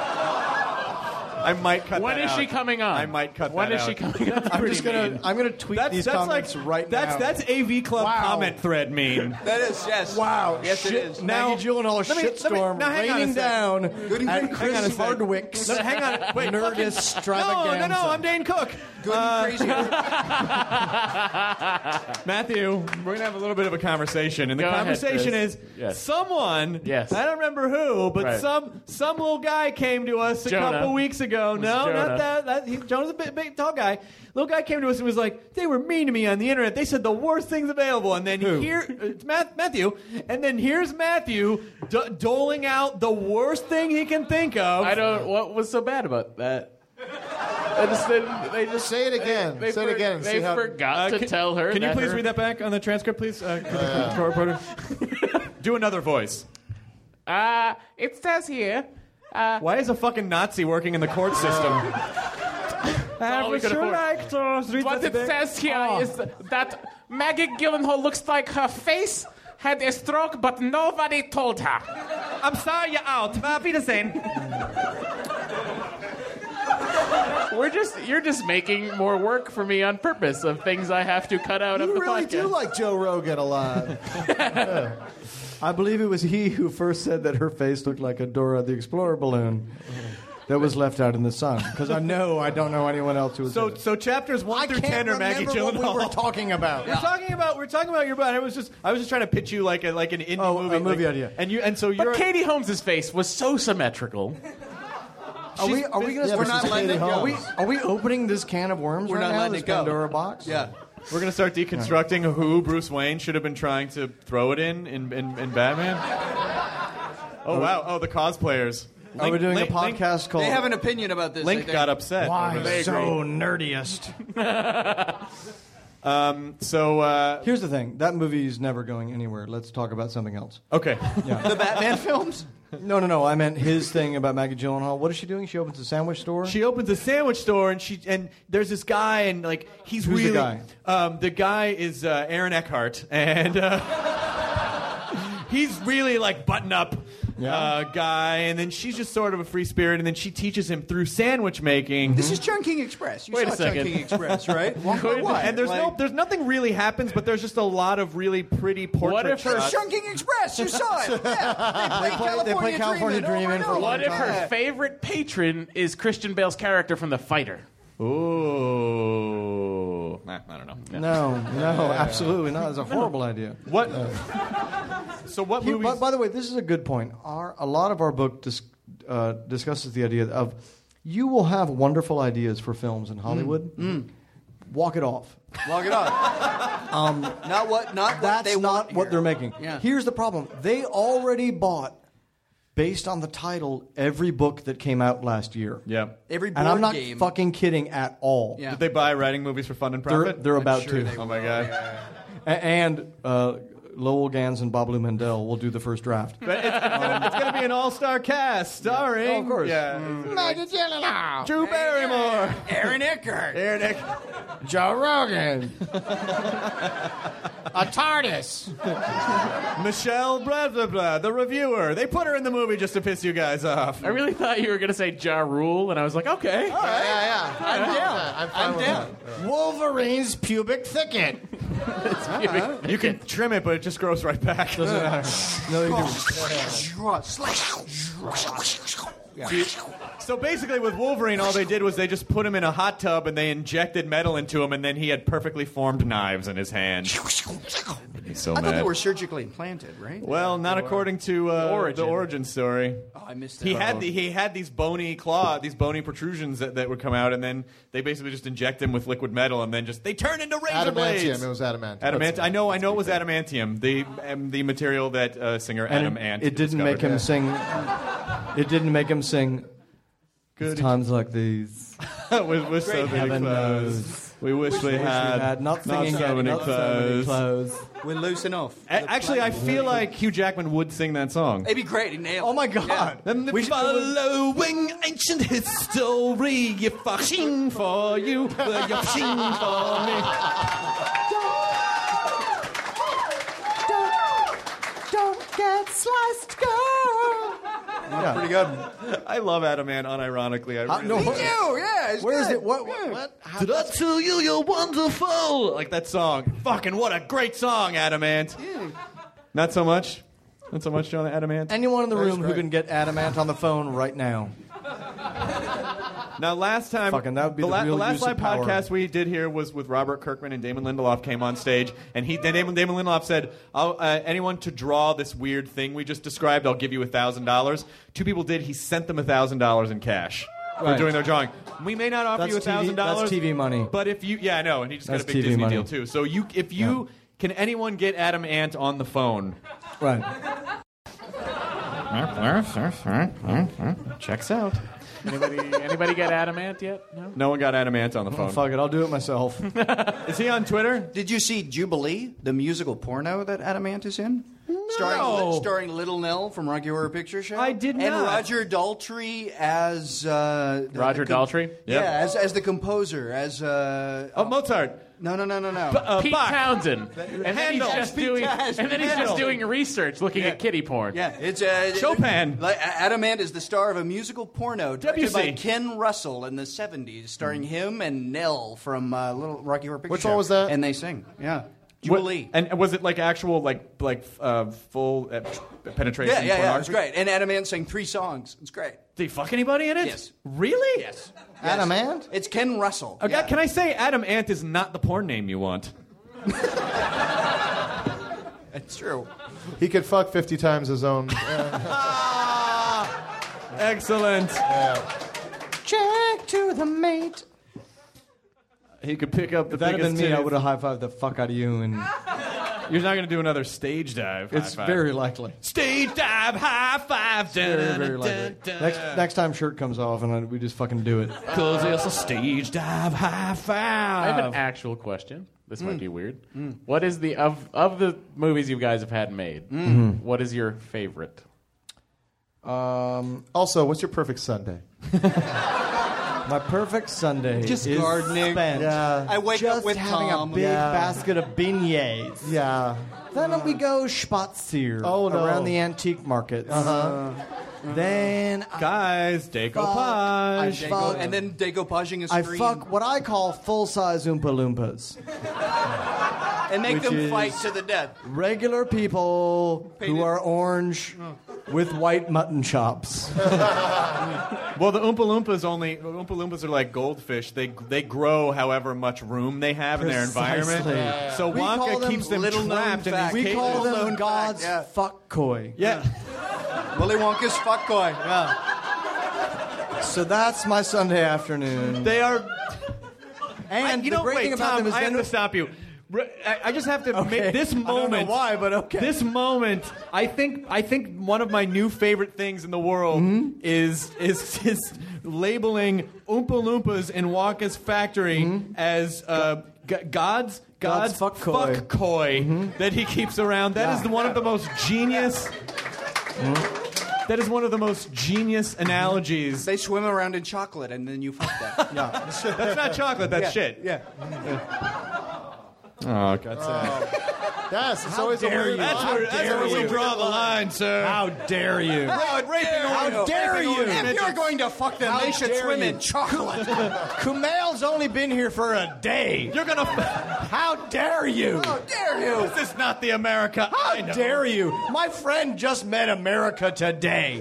I might cut When that is out. she coming on? I might cut When that is out. she coming on? I'm just gonna I'm gonna tweet That's, these that's comments like, right that's, now. That's A V Club Wow. comment thread mean. That is, yes. Wow. Yes, it Shit. is. Now- Maggie Gyllenhaal let me- let me- shitstorm now hang on a raining sec. down Good at and Chris hang on a sec. Hardwick's No, hang on. Wait, nerd fucking- extravaganza. No, no, no. I'm Dane Cook. Good Uh, and crazy. Matthew, we're going to have a little bit of a conversation. And the Go ahead, conversation Chris. is Yes. someone, Yes. I don't remember who, but Right. some some little guy came to us a Jonah. couple weeks ago. was No, Jonah. not that. that he, Jonah's a big, big, tall guy. Little guy came to us and was like, they were mean to me on the internet. They said the worst things available. And then here, it's Matt, Matthew, and then here's Matthew d- doling out the worst thing he can think of. I don't. What was so bad about that? I just didn't, they just Say it again. They, Say it for- again and They see how- forgot Uh, to can, tell her. Can you that please her- read that back on the transcript, please? Uh, could the court reporter? Do another voice. Uh, it says here. Uh, Why is a fucking Nazi working in the court system? all we could afford. What it says here is that Maggie Gyllenhaal looks like her face had a stroke, but nobody told her. I'm sorry you're out. Auf Wiedersehen. We're just you're just making more work for me on purpose of things I have to cut out of You the really podcast. do like Joe Rogan a lot. I believe it was he who first said that her face looked like a Dora the Explorer balloon that was left out in the sun. Because I know I don't know anyone else who was. So, so chapters one I through can't ten are Maggie remember Gyllenhaal. what we were talking about. We're talking about we're talking about your butt. I was just I was just trying to pitch you like a like an indie Oh, a movie, movie like- idea. And you and so you're But Katie Holmes' face was so symmetrical. Are we? Are we going Yeah, to? we're not letting it go. Are we? Are we opening this can of worms We're right not now? letting This it go. Pandora box. Yeah. we're gonna start deconstructing who Bruce Wayne should have been trying to throw it in in, in, in Batman. Oh wow! Oh, the cosplayers. Are we doing Link- a podcast called? They have an opinion about this. I Link think. got upset. Why over this. so nerdiest? So uh, Here's the thing. That movie's never going anywhere. Let's talk about something else. okay. The Batman films? No, no, no. I meant his thing about Maggie Gyllenhaal. What is she doing? She opens a sandwich store. She opens a sandwich store, and she and there's this guy, and like he's Who's the really guy? Um, the guy is uh, Aaron Eckhart, and uh, he's really like button up Yeah. uh, guy, and then she's just sort of a free spirit, and then she teaches him through sandwich making. This is Chunking Express. You Wait a saw second. Chunking Express, right? What? Could- what? and there's no, Like, there's nothing really happens, but there's just a lot of really pretty portrait What if her- shots. Chunking Express. You saw it. Yeah. They play, they play California Dreamin' for a over What and if over. her favorite patron is Christian Bale's character from The Fighter? Ooh, nah, I don't know. No, no, absolutely not. It's a horrible idea. What? so what Here, movies? by, by the way, this is a good point. Our, a lot of our book dis, uh, discusses the idea of you will have wonderful ideas for films in Hollywood. Walk it off. Log it off. Um, not what, not what That's they not want what here. they're making. Yeah. Here's the problem. They already bought, based on the title, every book that came out last year. Yeah. Every board And I'm not game. fucking kidding at all. Yeah. Did they buy writing movies for fun and They're, profit? they're about sure to. they Oh my god. A- And uh, Lowell Gans and Babalu Mandel will do the first draft. But it's, it's, gonna, it's gonna be an all-star cast starring. Oh, of course. Yeah. Maggie Gyllenhaal. Drew Barrymore. Aaron Eckhart. Aaron Eck. Joe Rogan. A TARDIS. Michelle blah blah blah, the reviewer. They put her in the movie just to piss you guys off. I really thought you were going to say Ja Rule, and I was like, okay. Yeah, yeah. I'm down. I'm fine I'm with down. that. Wolverine's pubic thicket. You can trim it, but it just grows right back. No, you do. So basically, with Wolverine, all they did was they just put him in a hot tub and they injected metal into him, and then he had perfectly formed knives in his hand. He's so I thought mad. they were surgically implanted, right? Well, not according to uh, Origin. the origin story. Oh, I missed that. He had the, he had these bony claw, these bony protrusions that, that would come out, and then they basically just inject him with liquid metal, and then just they turn into razor blades. Adamantium. It was adamantium. Adamant. I know. I know it was adamantium, the um, the material that uh, singer Adam And Ant. it, it didn't make him discovered. sing. It didn't make him sing. Good. It's times like these. we wish so many Heaven clothes. knows. We wish, we, Wish we had, had not not singing so yet, many not so many clothes. clothes. We're loose enough. A- Actually, I feel like Hugh Jackman would sing that song. It'd be great. He nailed Oh it. my God! And We should- following ancient history, you fucking for you, you fucking for me. Don't get sliced, girl. Yeah. Pretty good. I love Adam Ant unironically. I Uh, really no, do. what- Ew, yeah. It's Where is good. it? What? What? what? How- Did I tell you you're wonderful? Like that song. Fucking what a great song, Adam Ant. Not so much. Not so much, John Adam Ant. Anyone in the That's room who great. can get Adamant on the phone right now? Now, last time, Fucking, that would be the, the la- real the last use of live power. podcast we did here was with Robert Kirkman, and Damon Lindelof came on stage, and he, then Damon, Damon Lindelof said, I'll, uh, anyone to draw this weird thing we just described, I'll give you one thousand dollars. Two people did. He sent them one thousand dollars in cash for Right. doing their drawing. We may not offer That's you one thousand dollars. T V that's T V money. But if you, yeah, I know, and he just That's got a big T V Disney money. deal, too. So you, if you, can anyone get Adam Ant on the phone? Right. Checks out. Anybody, anybody get Adamant yet? No? No one got Adam Ant on the Oh, phone. fuck it, I'll do it myself. Is he on Twitter? Did you see Jubilee, the musical porno that Adamant is in? Starring, No. starring Little Nell from Rocky Horror Picture Show. I did and not. Roger Daltrey as uh, the- Roger the com- Daltrey? Yeah, Yep. as as the composer, as uh, Oh, Mozart. no, no, no, no, no. Uh, Pete Bach. Townsend. And then he's Handel. just Pete doing, Townsend. and then he's Handel. just doing research, looking Yeah. at kitty porn. Yeah, it's uh, Chopin. Like, Adamant is the star of a musical porno directed Debussy. by Ken Russell in the seventies, starring him and Nell from uh, Little Rocky Horror Picture Which Show. one was that? And they sing. Yeah, What- Jubilee. and was it like actual, like, like uh, full uh, penetration? Yeah, yeah, yeah. It's pornography? great. And Adamant sang three songs. It's great. Did he fuck anybody in it? Yes. Really? Yes. Adamant? It's Ken Russell. Okay, Yeah. Can I say Adam Ant is not the porn name you want? It's true. He could fuck fifty times his own. Excellent. Check to the mate. He could pick up the If that had been biggest me, I titties. would have high-fived the fuck out of you, and You're not going to do another stage dive. it's high five. very likely. Stage dive, high five. Very, very likely. Next, next time shirt comes off, and I, we just fucking do it. Because it's a stage dive, high five. I have an actual question. This might be weird. What is the of of the movies you guys have had made? What is your favorite? Um, Also, what's your perfect Sunday? my perfect Sunday Just is gardening. spent Yeah. I wake just up with having Tom. a big Yeah. basket of beignets. Yeah. Then we go spazier Oh, no. around the antique markets. Uh-huh. Then I, Guys, I decoupage. fuck, And then decoupaging a I screen. fuck what I call full-size Oompa Loompas. and make which them is- fight to the death. Regular people Painted- who are orange with white mutton chops. Well, the Oompa Loompas only Oompa Loompas are like goldfish. They they grow however much room they have in their environment. Precisely. So We call Wonka them keeps them little known trapped in fact. these We cages. call Little them known God's fact, yeah. fuck koi. Yeah. Willy Wonka's fuck boy. Yeah. So that's my Sunday afternoon. They are. and you the know, great wait, thing about Tom, them is I then have to stop you. I, I just have to Okay. make this I don't know moment. why, but okay. This moment, I think, I think one of my new favorite things in the world Mm-hmm. is is is labeling Oompa Loompas in Wonka's factory as uh, g- God's God's, God's fuck koi. fuck koi that he keeps around. That is Yeah. one of the most genius. That is one of the most genius analogies. They swim around in chocolate, and then you fuck them. Yeah. That's not chocolate. That's Yeah, shit. Yeah. Oh, God. Yes, it's always a dare weird you. That's line. where, that's where we draw the line, sir. How dare you? How dare, How dare you? If you're going to fuck them, How they should dare swim you. in chocolate. Kumail's only been here for a day. You're gonna. How dare you? How dare you? This is not the America. I How know. dare you? My friend just met America today.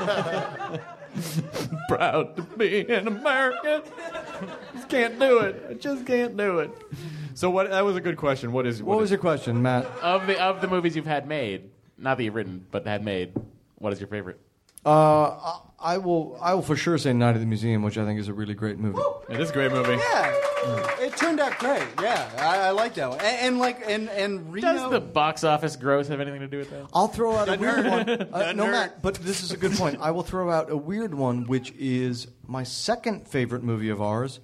Proud to be an American. Just can't do it. I just can't do it. So what? That was a good question. What is? What was is, your question, Matt? Of the of the movies you've had made, not that you've written, but had made, what is your favorite? Uh, I- I will. I will for sure say Night at the Museum, which I think is a really great movie. It is a great movie. Yeah, it turned out great. Yeah, I, I like that one. And, and like, and and Reno. Does the box office gross have anything to do with that? I'll throw out a weird one. Uh, no, nerd. Matt, but this is a good point. I will throw out a weird one, which is my second favorite movie of ours.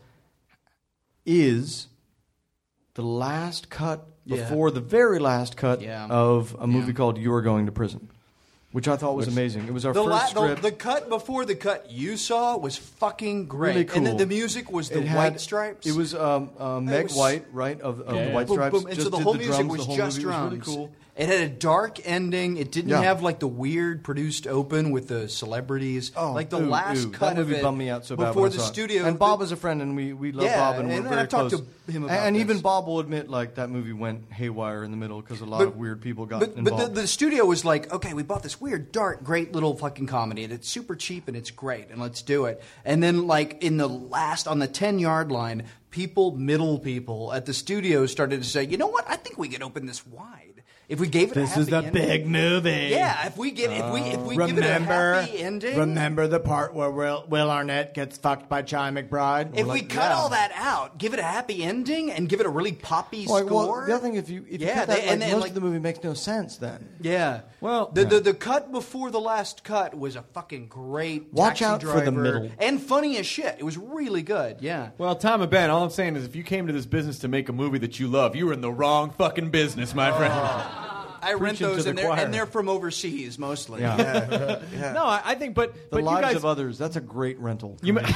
Is the last cut Yeah. before the very last cut Yeah. of a movie Yeah. called You Are Going to Prison, which I thought was amazing. It was our The, first la- the, script. the cut before the cut you saw was fucking great. Really cool. And the, the music was the It had- White Stripes. It was um, uh, Meg was- White, right, of, of Yeah, the yeah. White boom, Stripes. boom. And just so the did whole the music drums, was the whole just movie drums. was really cool. It had a dark ending. It didn't Yeah. have like the weird produced open with the celebrities. Oh, like the ooh, last ooh, cut that movie of it bummed me out so bad before when I the saw it. studio. And Bob the- is a friend, and we, we love Yeah, Bob, and we're and very I've talked close. to him about and this. even Bob will admit, like that movie went haywire in the middle because a lot But- of weird people got But, but involved. the, the studio was like, okay, we bought this weird, dark, great little fucking comedy, and it's super cheap and it's great, and let's do it. And then, like in the last, on the ten yard line, people, middle people at the studio started to say, you know what? I think we could open this wide if we gave it. This a happy is the ending. big movie. Yeah, if we give, if we, if we give it a remember, happy ending. remember the part where Will, Will Arnett gets fucked by Chai McBride? If We're we like, cut yeah. all that out, give it a happy ending, and give it a really poppy Well, score. well, the other thing, if you if you Yeah, cut that, they- like, and then, most like- of the movie makes no sense then. Yeah. Well- the, Yeah. the the cut before the last cut was a fucking great. Watch taxi out for the driver middle. and funny as shit. It was really good. Yeah. Well, Tom and Ben, all I'm saying is if you came to this business to make a movie that you love, you were in the wrong fucking business, my friend. I rent Preaching to those, the and they're, choir. and they're from overseas mostly. Yeah. No, I, I think, but The but Lives you guys, of Others, that's a great rental. You ma-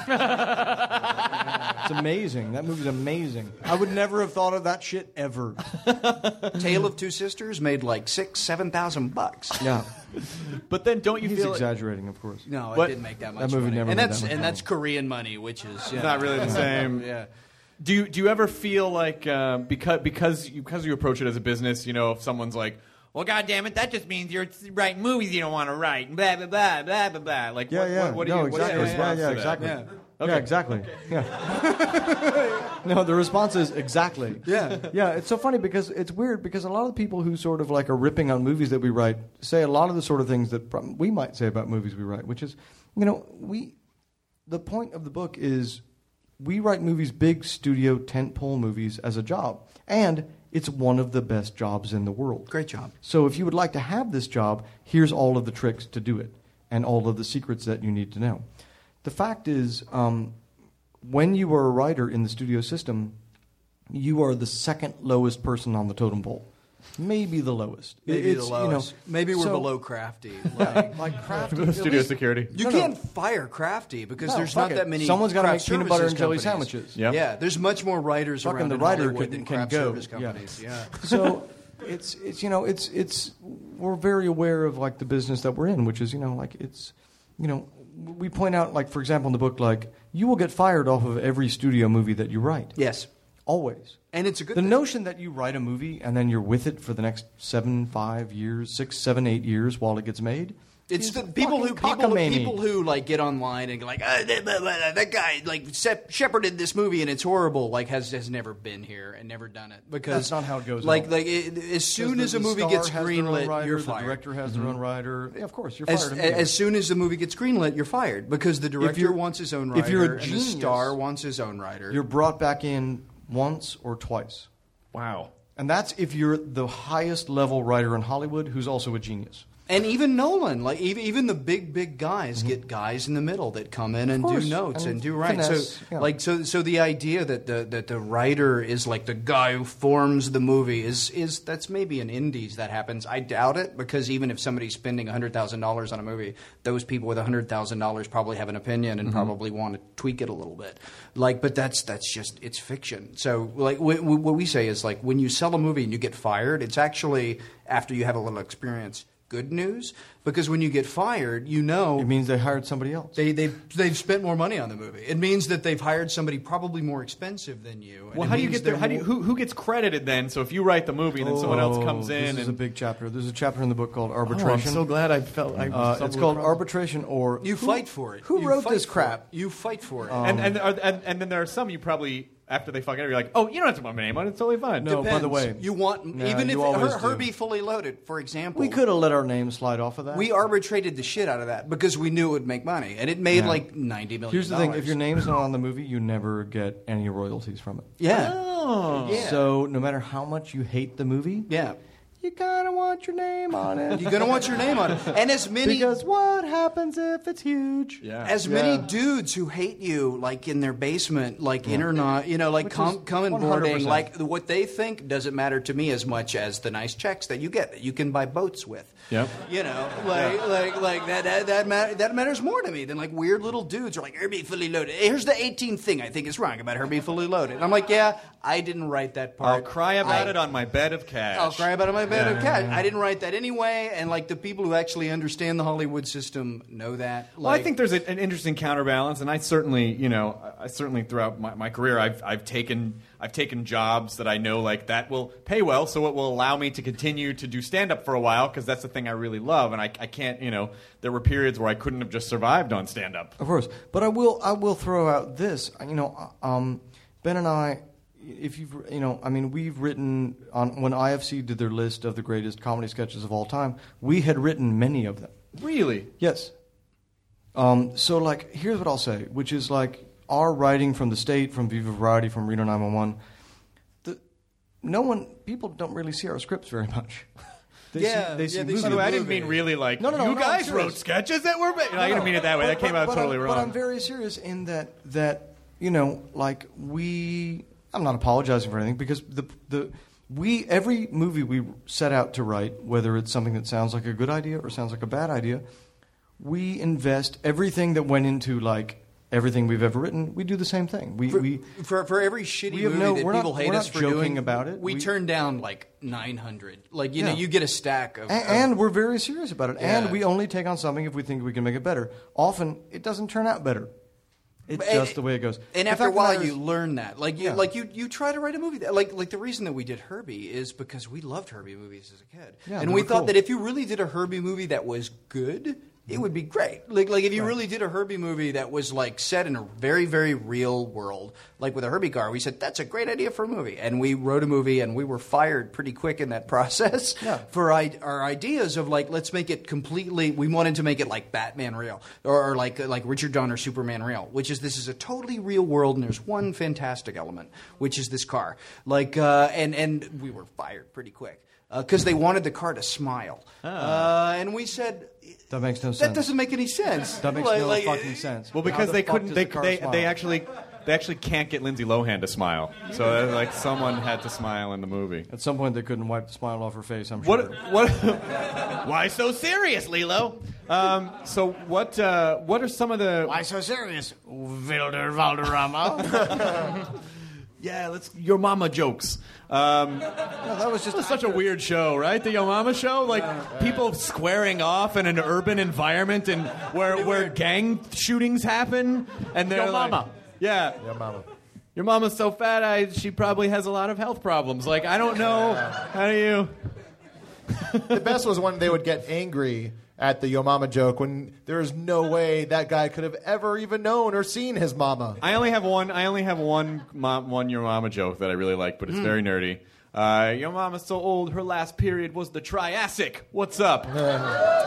It's amazing. That movie's amazing. I would never have thought of that shit ever. Tale of Two Sisters made like six, seven thousand bucks. Yeah. but then don't you He's feel exaggerating, of course. No, What? it didn't make that much That movie money. never and made that's that much and money. that's Korean money, which is yeah. not really the same? Yeah. Do you do you ever feel like uh, because because you, because you approach it as a business, you know, if someone's like, well, God damn it, that just means you're writing movies you don't want to write, blah blah blah blah blah blah. Like, Yeah, what, yeah. what, what do no, you? What's exactly. your Yeah, response yeah, to that? exactly. Yeah. Yeah, exactly. Yeah. No, the response is exactly. Yeah. Yeah, it's so funny because it's weird because a lot of the people who sort of like are ripping on movies that we write say a lot of the sort of things that prob- we might say about movies we write, which is, you know, we the point of the book is we write movies, big studio tentpole movies as a job. And it's one of the best jobs in the world. Great job. So if you would like to have this job, here's all of the tricks to do it and all of the secrets that you need to know. The fact is, um, when you are a writer in the studio system, you are the second lowest person on the totem pole. Maybe the lowest. Maybe It's, the lowest. You know, Maybe we're so- below Crafty. Like, Like Crafty. at Studio least- security. you No, no. can't fire Crafty because No, there's fuck not it. that many. Someone's gotta craft make peanut butter services and jelly companies. sandwiches. Yep. Yeah, there's much more writers Fucking around the in writer Hollywood can- than can craft go. service Yeah. companies. Yeah. So it's it's you know it's it's we're very aware of like the business that we're in, which is you know like it's you know we point out like for example in the book like you will get fired off of every studio movie that you write. Yes. Always. And it's a good The thing. notion that you write a movie and then you're with it for the next seven, five years, six, seven, eight years while it gets made. It's is the people who fucking people, cockamamie. people who like get online and go like ah, that, that- that- that guy like se- shepherded this movie and it's horrible like has has never been here and never done it because That's not how it goes at Like all. like it, as soon The- as a the movie star gets has their own greenlit, writer, you're the fired. director has their own writer. Yeah, of course, you're As, fired. immediately. as soon as the movie gets greenlit, you're fired because the director you're- wants his own writer if you're a and the genius, star wants his own writer. You're brought back in once or twice. Wow. And that's if you're the highest level writer in Hollywood who's also a genius. And even Nolan, like even, even the big big guys get guys in the middle that come in and course. do notes And and, do right. finesse, So yeah. like so so the idea that the that the writer is like the guy who forms the movie is is that's maybe in indies that happens. I doubt it, because even if somebody's spending a hundred thousand dollars on a movie, those people with a hundred thousand dollars probably have an opinion and Mm-hmm. probably want to tweak it a little bit. Like, but that's that's just it's fiction. So like wh- wh- what we say is like when you sell a movie and you get fired, it's actually after you have a little experience. Good news, because when you get fired, you know It means they hired somebody else. they they they've spent more money on the movie. It means that they've hired somebody probably more expensive than you. and Well, it how do you means get there? they're How do you, more- who who gets credited then? So if you write the movie, then someone else comes Oh, in. This is and, a big chapter. There's a chapter in the book called Oh, Arbitration. I'm so glad I felt. I Uh, stumbled it's called across- Arbitration, or You fight for it. Who You wrote fight this for crap? it. You fight for it. and and, are, and and then there are some you probably after they fuck it up, you're like, oh, you don't have to put my name on it. It's totally fine. No, by the Depends. way, you want Nah, even if you always Her, do. Herbie Fully Loaded, for example. we could have let our name slide off of that. We arbitrated the shit out of that because we knew it would make money, and it made Yeah. like ninety million. Here's the thing: if your name's not on the movie, you never get any royalties from it. yeah, Oh. yeah, So no matter how much you hate the movie, yeah, you gotta want your name on it. you're gonna want your name on it, and as many Because what happens if it's huge? Yeah. As Yeah. many dudes who hate you, like in their basement, like internet, you know, like Which com- is coming one hundred boarding, percent. like what they think doesn't matter to me as much as the nice checks that you get that you can buy boats with. Yep. You know, like like like that that that, mat- that matters more to me than like weird little dudes who are like Herbie Fully Loaded. Here's the eighteenth thing I think is wrong about Herbie Fully Loaded. And I'm like, yeah, I didn't write that part. I'll cry about I- it on my bed of cash. I'll cry about it on my bed of cash. I didn't write that anyway, and like the people who actually understand the Hollywood system know that. Well, I Like- think there's a, an interesting counterbalance, and I certainly, you know, I I certainly throughout my, my career, I've I've taken I've taken jobs that I know like that will pay well, so it will allow me to continue to do stand up for a while because that's the thing I really love, and I I can't, you know, there were periods where I couldn't have just survived on stand up. Of course, but I will. I will throw out this. You know, um, Ben and I. If you've, you know, I mean, we've written on when I F C did their list of the greatest comedy sketches of all time. We had written many of them. Really? Yes. Um, so, like, here's what I'll say, which is like our writing from the State, from Viva Variety, from Reno nine one one. The no one, people don't really see our scripts very much. They Yeah, see, they see yeah, they movies. see By the way, I didn't movie. mean really like No, no, no, you no, guys I'm wrote serious. sketches that were. Ba- no, I didn't mean it that way. That came out but totally I'm, wrong. But I'm very serious in that that you know, like we. I'm not apologizing for anything because the the we every movie we set out to write, whether it's something that sounds like a good idea or sounds like a bad idea, we invest everything that went into like everything we've ever written. We do the same thing. We For, we for, for every shitty we have movie no- that we're not- people hate we're us not for joking doing about it. we, We- turn down like nine hundred. Like you Yeah. know, you get a stack of, and, of- and we're very serious about it. Yeah. And we only take on something if we think we can make it better. Often it doesn't turn out better. It's And- just the way it goes. And The after a fact of the while, matter you is- learn that. Like you, Yeah. like you, you try to write a movie. That, like, like the reason that we did Herbie is because we loved Herbie movies as a kid, Yeah, and they we were thought cool. that if you really did a Herbie movie that was good, it would be great. Like, like if you really did a Herbie movie that was like set in a very, very real world, like with a Herbie car, we said that's a great idea for a movie, and we wrote a movie, and we were fired pretty quick in that process Yeah. for I, our ideas of like let's make it completely. We wanted to make it like Batman real, or, or like like Richard Donner Superman real, which is this is a totally real world, and there's one fantastic element, which is this car. Like uh, and and we were fired pretty quick because they wanted the car to smile, uh, and we said. That makes no That sense. doesn't make any sense. That makes Like- no like, fucking sense. Well, How because the they fuck couldn't. does They the car they, smile? they actually they actually can't get Lindsay Lohan to smile. So uh, like someone had to smile in the movie. At some point, they couldn't wipe the smile off her face. I'm sure. What what? Why so serious, Lilo? Um, so what? Uh, what are some of the? Why so serious, Wilder Valderrama? Yeah, let's your mama jokes. Um, No, that was just It's such a weird show, right? The Yo Mama show, like people squaring off in an urban environment and where where gang shootings happen, and they're Yo like, Mama. yeah, Yeah, mama. your mama's so fat, I she probably has a lot of health problems. Like I don't know, how do you? The best was when they would get angry at the Yo Mama joke when there's no way that guy could have ever even known or seen his mama. I only have one. I only have one mom, one Your Mama joke that I really like, but it's very nerdy. Uh, your mama's so old, her last period was the Triassic. What's up? Oh no!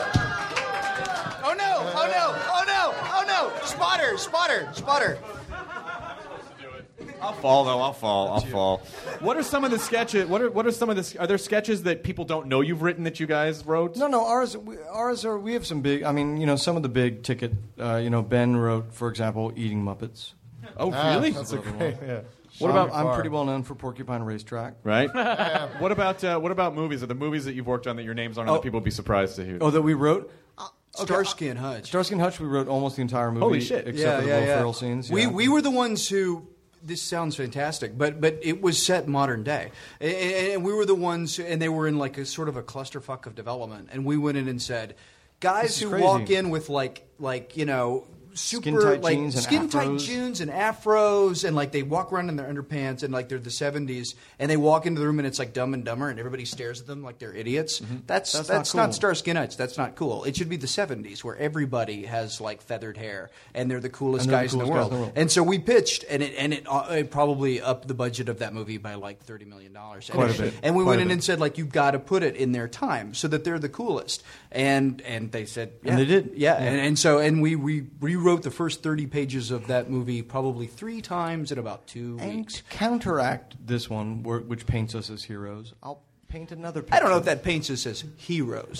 Oh no! Oh no! Oh no! Spotter! Spotter! Spotter! I'll fall though. I'll fall. I'll fall. What are some of the sketches? What are what are some of the? Are there sketches that people don't know you've written that you guys wrote? No, no. Ours, we, ours are. We have some big. I mean, you know, some of the big ticket. Uh, you know, Ben wrote, for example, Eating Muppets. Oh, Ah, really? that's a great. Yeah. What Sean about? McFarlane. I'm pretty well known for Porcupine Racetrack. Right. What about uh, what about movies? Are the movies that you've worked on that your names aren't on Oh. that people would be surprised to hear? Oh, that we wrote. Starsky and Hutch. Starsky and Hutch. We wrote almost the entire movie. Holy shit. Except yeah, for the yeah, Will yeah. Ferrell scenes. We yeah. we were the ones who. This sounds fantastic, but but it was set modern day, and, and we were the ones, and they were in like a sort of a clusterfuck of development, and we went in and said, guys This is who crazy. walk in with like like you know. Super Skin-tight like jeans and skin tight afros. jeans and afros, and like they walk around in their underpants, and like they're the seventies, and they walk into the room and it's like Dumb and Dumber, and everybody stares at them like they're idiots. That's That's that's, not not, cool. Starsky and Hutch. That's not cool. It should be the seventies where everybody has like feathered hair and they're the coolest, And they're the guys, in, the coolest guys world. in the world. And so we pitched, and it and it, uh, it probably upped the budget of that movie by like thirty million dollars. Quite and, a bit. And we Quite went a in bit. and said like, you've got to put it in their time so that they're the coolest. And and they said, yeah. And they did. yeah. Yeah. And, and so and we we rewrote the first thirty pages of that movie probably three times in about two And weeks. to counteract this one, where, which paints us as heroes, I'll paint another picture. I don't know if that paints us as heroes.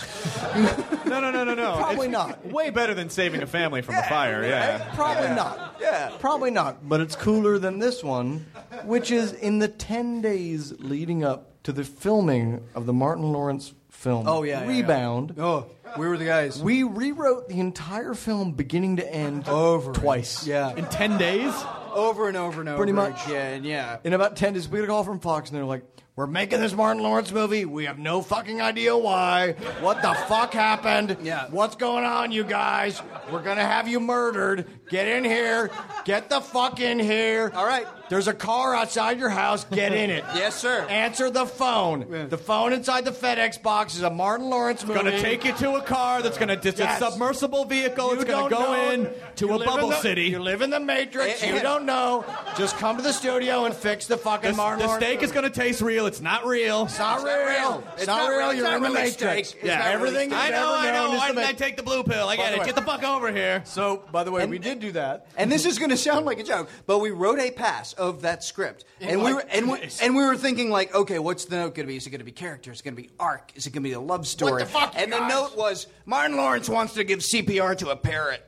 No, no, no, no, no. Probably It's not. Way better than saving a family from a fire. Yeah. Probably not. Yeah. Probably not. But it's cooler than this one, which is in the ten days leading up to the filming of the Martin Lawrence film Oh yeah, yeah, yeah. Rebound. Oh, we were the guys. We rewrote the entire film beginning to end Over twice. Yeah. In ten days. Over and over and over Pretty much. again, yeah. In about ten days, we got a call from Fox, and they're like, "We're making this Martin Lawrence movie. We have no fucking idea why. What the fuck happened? Yeah. What's going on, you guys? We're gonna have you murdered. Get in here. Get the fuck in here. All right. There's a car outside your house. Get in it. Yes, sir. Answer the phone. The phone inside the FedEx box is a Martin Lawrence movie. Going to take you to a car that's going to. It's Yes. a submersible vehicle. You it's going to don't go know. in to You a live in bubble the- city. You live in the Matrix. And- You and- don't know. Just come to the studio and fix the fucking The, Martin the Lawrence steak movie. is going to taste real. It's not real. It's not It's not real. real. It's It's not not real. real. It's You're not in the really Matrix. steak. It's Yeah, not really everything steak. you've I know, ever I known know. is Why the didn't I Ma- take the blue pill? I By get the it. way- Get the fuck over here. So, by the way, And- we did do that. And this is going to sound like a joke, but we wrote a pass of that script, and we were and we, and we were thinking like, okay, what's the note going to be? Is it going to be character? Is it going to be arc? Is it going to be a love story? the fuck, you and the guys? note was Martin Lawrence wants to give C P R to a parrot,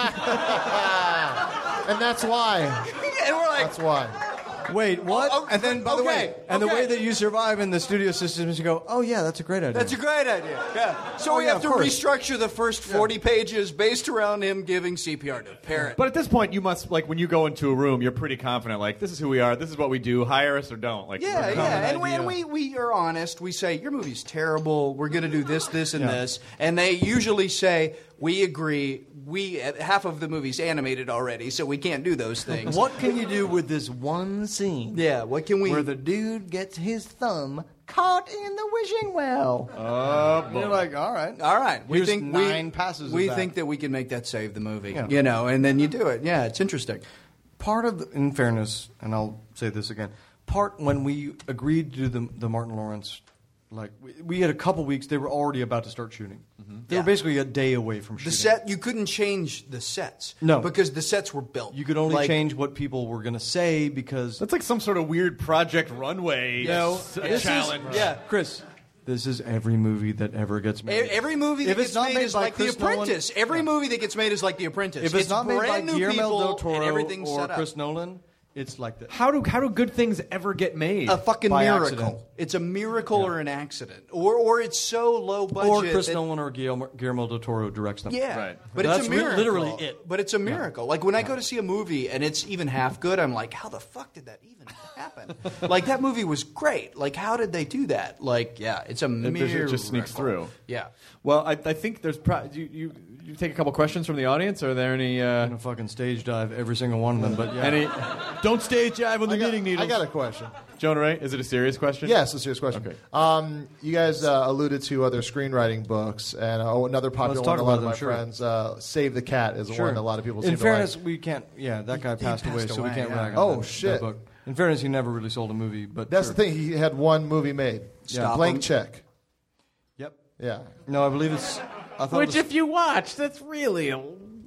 And that's why. and we're like, That's why. Wait, what? Oh, oh, and then, by the okay, way, and the okay. way that you survive in the studio system is you go, oh yeah, that's a great idea. that's a great idea. Yeah. So Oh, we yeah, have of to course. restructure the first forty pages based around him giving C P R to a parrot. But at this point, you must like when you go into a room, you're pretty confident. Like this is who we are. This is what we do. Hire us or don't. Like Yeah, we're yeah, confident and we, and idea. we we are honest. We say your movie's terrible. We're going to do this, this, and this, and they usually say we agree. We half of the movie's animated already, so we can't do those things. What can you do with this one scene? Yeah, what can we? Where the dude gets his thumb caught in the wishing well. Oh, You're like, all right. All right, we Here's think nine we, passes. We of that. think that we can make that save the movie. Yeah. You know, and then you do it. Yeah, it's interesting. part of, the, in fairness, and I'll say this again, part when we agreed to do the, the Martin Lawrence, like we, we had a couple weeks, they were already about to start shooting. They Yeah. were basically a day away from The shooting. set, you couldn't change the sets. No. because the sets were built. You could only Like, change what people were going to say because That's like some sort of weird Project Runway No, s- this is- challenge. yeah. Chris, this is every movie that ever gets E- made. Every movie that If it's gets not made, made is by like Chris The Apprentice. Nolan- Every movie that gets made is like The Apprentice. If it's, not made by brand new Guillermo people del and Toro everything's or set up. Chris Nolan, it's like that. How do how do good things ever get made? A fucking By miracle. accident. It's a miracle or an accident, or or it's so low budget. Or Chris that- Nolan or Guillermo, Guillermo del Toro directs them. Yeah, Right. but That's it's a re- miracle. literally it. But it's a miracle. Like when I go to see a movie and it's even half good, I'm like, how the fuck did that even happen? Like that movie was great. Like how did they do that? Like yeah, it's a It miracle. just- it just sneaks through. Yeah. Well, I, I think there's pro- you, you you take a couple questions from the audience. Are there any uh, I'm gonna fucking stage dive every single one of them, but yeah. any? Don't stage dive on the I got, knitting needles. I got a question. Jonah Ray, is it a serious question? Yes, a serious question. Okay. Um, you guys uh, alluded to other screenwriting books, and uh, oh, another popular Let's one. talk A lot about of them, my sure. friends, uh, "Save the Cat" is the Sure. one that a lot of people In seem fairness, to like. we can't. Yeah, that guy passed, passed away, so we away, can't yeah. rag on Oh, that, shit. that book. In fairness, he never really sold a movie, but That's sure. the thing. He had one movie made. Stop Blank him. check. Yep. Yeah. No, I believe it's. I thought Which, it was, if you watch, that's really a good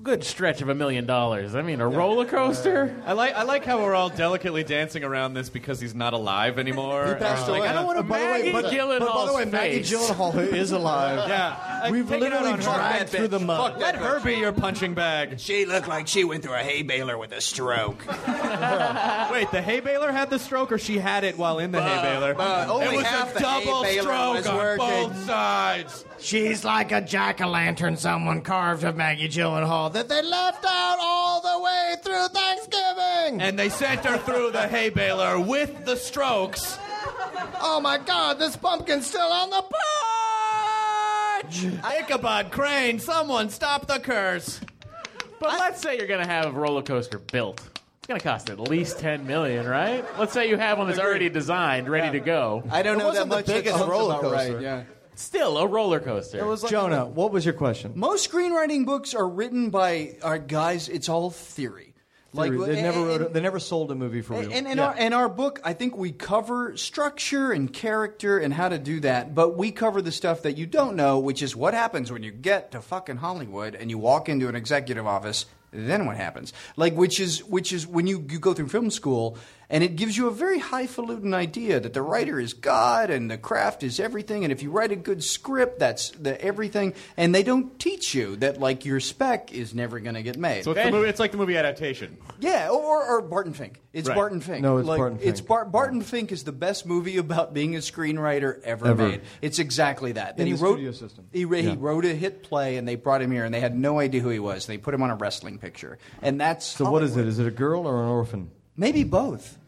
good stretch of a million dollars. I mean, a roller coaster. I like I like how we're all delicately dancing around this because he's not alive anymore. He passed Uh, away. like, I don't want to. By the way, Maggie but, Gyllenhaal's but by the way, Maggie face. Gyllenhaal, who is alive, Yeah, I- we've take it out literally on her. dragged through the mud. Let her be your punching bag. She looked like she went through a hay baler with a stroke. Wait, the hay baler had the stroke, or she had it while in the hay baler? uh, only it was half a the hay double baler stroke was on working. both sides. She's like a jack-o'-lantern someone carved of Maggie Gyllenhaal that they left out all the way through Thanksgiving. And they sent her through the hay baler with the strokes. Oh my God, this pumpkin's still on the porch! Ichabod Crane, someone stop the curse. But let's say you're going to have a roller coaster built. It's going to cost at least ten million dollars, right? Let's say you have one that's already designed, ready to go. I don't It know that wasn't the much. biggest That sounds roller about coaster. Right, yeah. Still a roller coaster. It was like Jonah, what was your question? Most screenwriting books are written by our guys. It's all theory. Theory. they and- never wrote. A, and- they never sold a movie for real. And in Yeah. our in our book, I think we cover structure and character and how to do that. But we cover the stuff that you don't know, which is what happens when you get to fucking Hollywood and you walk into an executive office. Then what happens? Like, which is which is when you, you go through film school, and it gives you a very highfalutin idea that the writer is God and the craft is everything. And if you write a good script, that's the everything. And they don't teach you that like your spec is never going to get made. So it's, the movie, it's like the movie adaptation. Yeah, or, or Barton Fink. It's Right. Barton Fink. No, it's like, Barton Fink. It's Bar- Barton Fink is the best movie about being a screenwriter ever, Ever. made. It's exactly that. That In he the wrote, studio system. He, re- Yeah. he wrote a hit play, and they brought him here, and they had no idea who he was. They put him on a wrestling picture, and that's So what is it? Hollywood. Is it a girl or an orphan? Maybe both.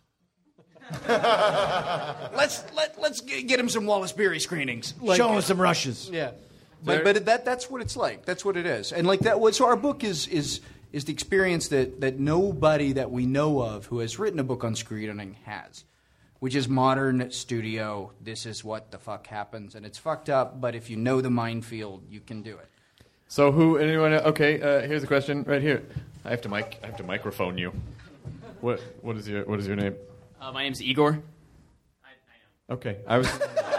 let's let let's g- get him some Wallace Beery screenings. Like- Show him some rushes. Yeah, but but that that's what it's like. That's what it is. And like that. was- So our book is is is the experience that that nobody that we know of who has written a book on screenwriting has, which is modern studio. This is what the fuck happens, and it's fucked up. But if you know the minefield, you can do it. So who? Anyone? Okay, uh, here's the question right here. I have to mic. I have to microphone you. What? What is your What is your name? Uh, my name's Igor. Okay, I was.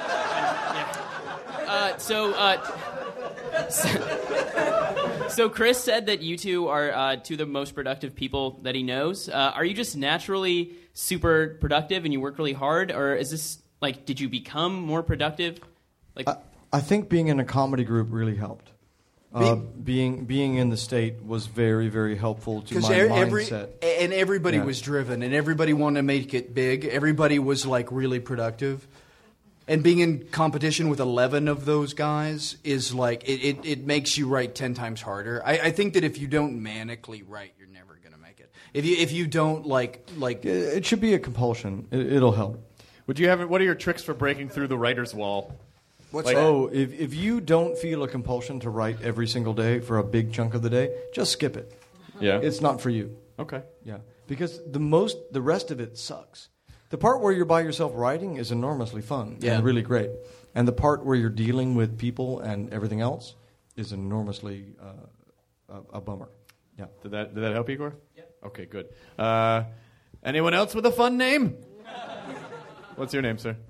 Uh, so, uh, so, so Chris said that you two are uh, two of the most productive people that he knows. Uh, are you just naturally super productive and you work really hard, or is this like did you become more productive? Like, I, I think being in a comedy group really helped. Uh, being being in the state was very very helpful to my every mindset. and everybody Yeah. was driven, and everybody wanted to make it big. Everybody was like really productive, and being in competition with eleven of those guys is like it. It, it makes you write ten times harder. I, I think that if you don't manically write, you're never going to make it. If you if you don't like like It, it should be a compulsion. It, it'll help. Would you have? What are your tricks for breaking through the writer's wall? what's Like- that? Oh, if if you don't feel a compulsion to write every single day for a big chunk of the day, just skip it. Yeah. It's not for you. Okay. Yeah, because the most the rest of it sucks. The part where you're by yourself writing is enormously fun Yeah. and really great, and the part where you're dealing with people and everything else is enormously uh, a, a bummer. Yeah. Did that Did that help, Igor? Yeah. Okay, good. Uh, anyone else with a fun name? What's your name, sir?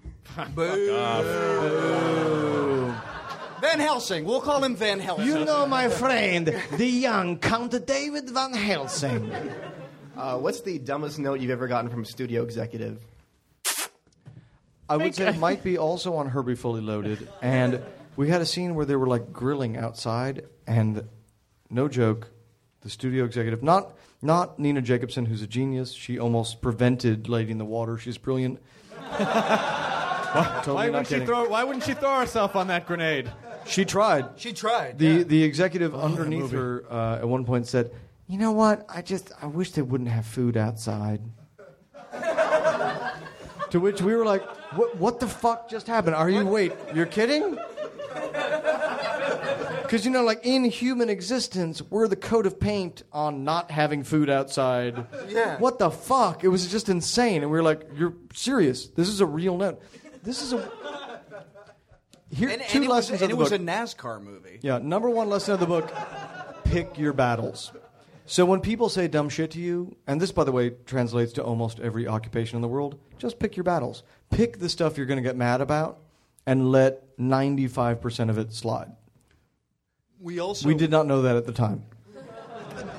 Van Helsing. We'll call him Van Helsing. You know, my friend, the young Count David Van Helsing. Uh, what's the dumbest note you've ever gotten from a studio executive? I would say it might be also on Herbie Fully Loaded, and we had a scene where they were like grilling outside, and no joke, the studio executive, not not Nina Jacobson, who's a genius, she almost prevented Lady in the Water. She's brilliant. Totally Why not wouldn't she kidding. throw? Why wouldn't she throw herself on that grenade? She tried. She tried. The yeah. the executive underneath her uh, at one point said, "You know what? I just I wish they wouldn't have food outside." To which we were like, "What? What the fuck just happened? Are you wait? You're kidding?" Because you know, like in human existence, we're the coat of paint on not having food outside. Yeah. What the fuck? It was just insane, and we were like, "You're serious? This is a real note. This is a." Here, and, two and it was, lessons and of it the was book. a NASCAR movie. Yeah, number one lesson of the book, pick your battles. So when people say dumb shit to you, and this, by the way, translates to almost every occupation in the world, just pick your battles. Pick the stuff you're going to get mad about, and let ninety-five percent of it slide. We also We did not know that at the time.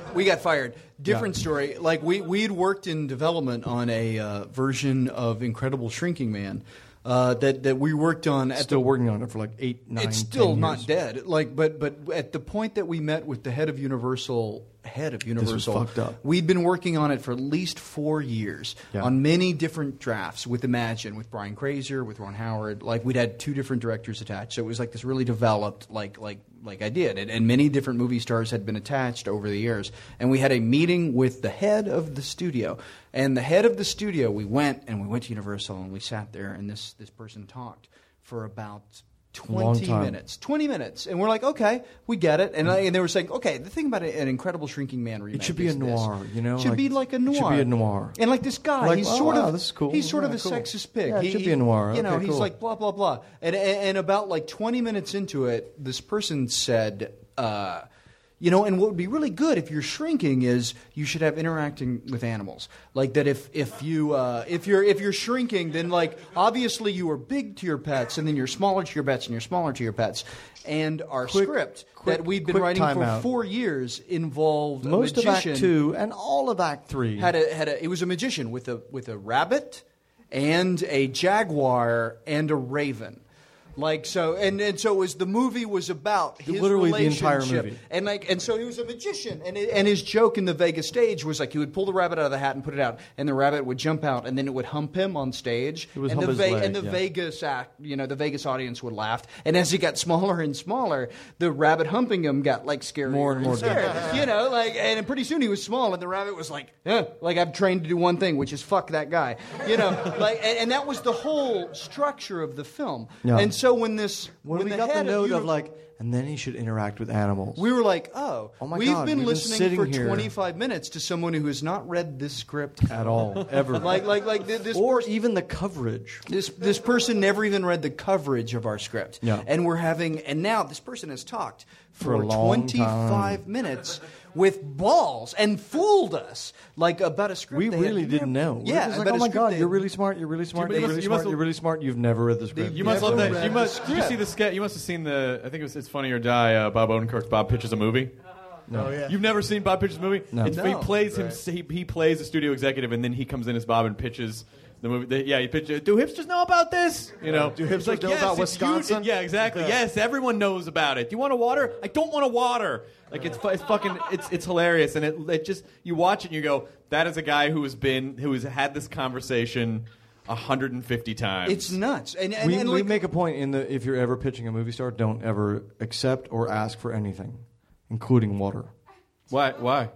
we got fired. Different story. Like we we had worked in development on a uh, version of Incredible Shrinking Man. Uh, that that we worked on. At Still the, working on it for like eight, nine. It's still ten not years. dead. Like, but but at the point that we met with the head of Universal, head of Universal, fucked up. We'd been working on it for at least four years Yeah. on many different drafts with Imagine, with Brian Grazer, with Ron Howard. Like we'd had two different directors attached, so it was like this really developed like like like I did, and, and many different movie stars had been attached over the years. And we had a meeting with the head of the studio, and the head of the studio. We went and we went to Universal, and we sat there, and this this person talked for about Long twenty time. minutes. twenty minutes. And we're like, okay, we get it. And, I, and they were saying, okay, the thing about an Incredible Shrinking Man remake It should be a is this. noir, you know? It should like- be like a noir. It should be a noir. And like this guy, Like, he's oh, sort wow, of this is cool. he's sort of Yeah, a cool. sexist pig. Yeah, it He- should he- be a noir. You know, Okay, he's cool. like blah blah blah. And, and and about like twenty minutes into it, this person said, uh, you know, and what would be really good if you're shrinking is you should have interacting with animals. Like that, if if you uh, if you're if you're shrinking, then like obviously you are big to your pets, and then you're smaller to your pets, and you're smaller to your pets. And our Quick- script quick- that we've been quick writing for timeout. four years involved Most a of Act magician Two and all of Act Three had a had a. It was a magician with a with a rabbit, and a jaguar and a raven. Like so, and, and so it was the movie was about his Literally the entire relationship. movie. and like and so he was a magician, and it, and his joke in the Vegas stage was like he would pull the rabbit out of the hat and put it out, and the rabbit would jump out, and then it would hump him on stage, It would and hump the his leg, and the yeah. Vegas act, you know, the Vegas audience would laugh, and as he got smaller and smaller, the rabbit humping him got like scarier More and more scarier, you know, like and pretty soon he was small, and the rabbit was like, eh, like I've trained to do one thing, which is fuck that guy, you know, like and, and that was the whole structure of the film, Yeah. and so when this When, when we the got the head note Uni- of like, and then he should interact with animals. we were like, oh, Oh my we've God, been we've been listening sitting for here- twenty-five minutes to someone who has not read this script at all, ever. like, like, like th- this, or person, even the coverage. this this person never even read the coverage of our script. Yeah. And we're having, and now this person has talked For for, a long twenty-five time. minutes with balls and fooled us like about a script. We they had really didn't never- know. We Yeah, were just about like, oh a my script God, they you're had- really smart. You're really smart. You You're must- really you smart. must- You're really smart. You've never read the script. You must love Never that. You read must. the Did you see the sketch? You must have seen the. I think it was. It's Funny or Die. Uh, Bob Odenkirk's Bob pitches a movie. No. Oh, yeah. You've never seen Bob pitches a movie? No. It's, No. He plays him. Right. He, he plays a studio executive, and then he comes in as Bob and pitches the movie. They, yeah, he pitches. Do hipsters know about this? You know, Do It's hipsters know yes, about it's you- Wisconsin? yeah, exactly. Yeah. Yes, everyone knows about it. Do you want a water? I don't want a water. Like it's, fu- it's fucking. It's it's hilarious, and it, it just you watch it and you go, that is a guy who has been who has had this conversation one hundred fifty times. It's nuts. And, and, we, and we like, make a point in the if you're ever pitching a movie star, don't ever accept or ask for anything, including water, why why.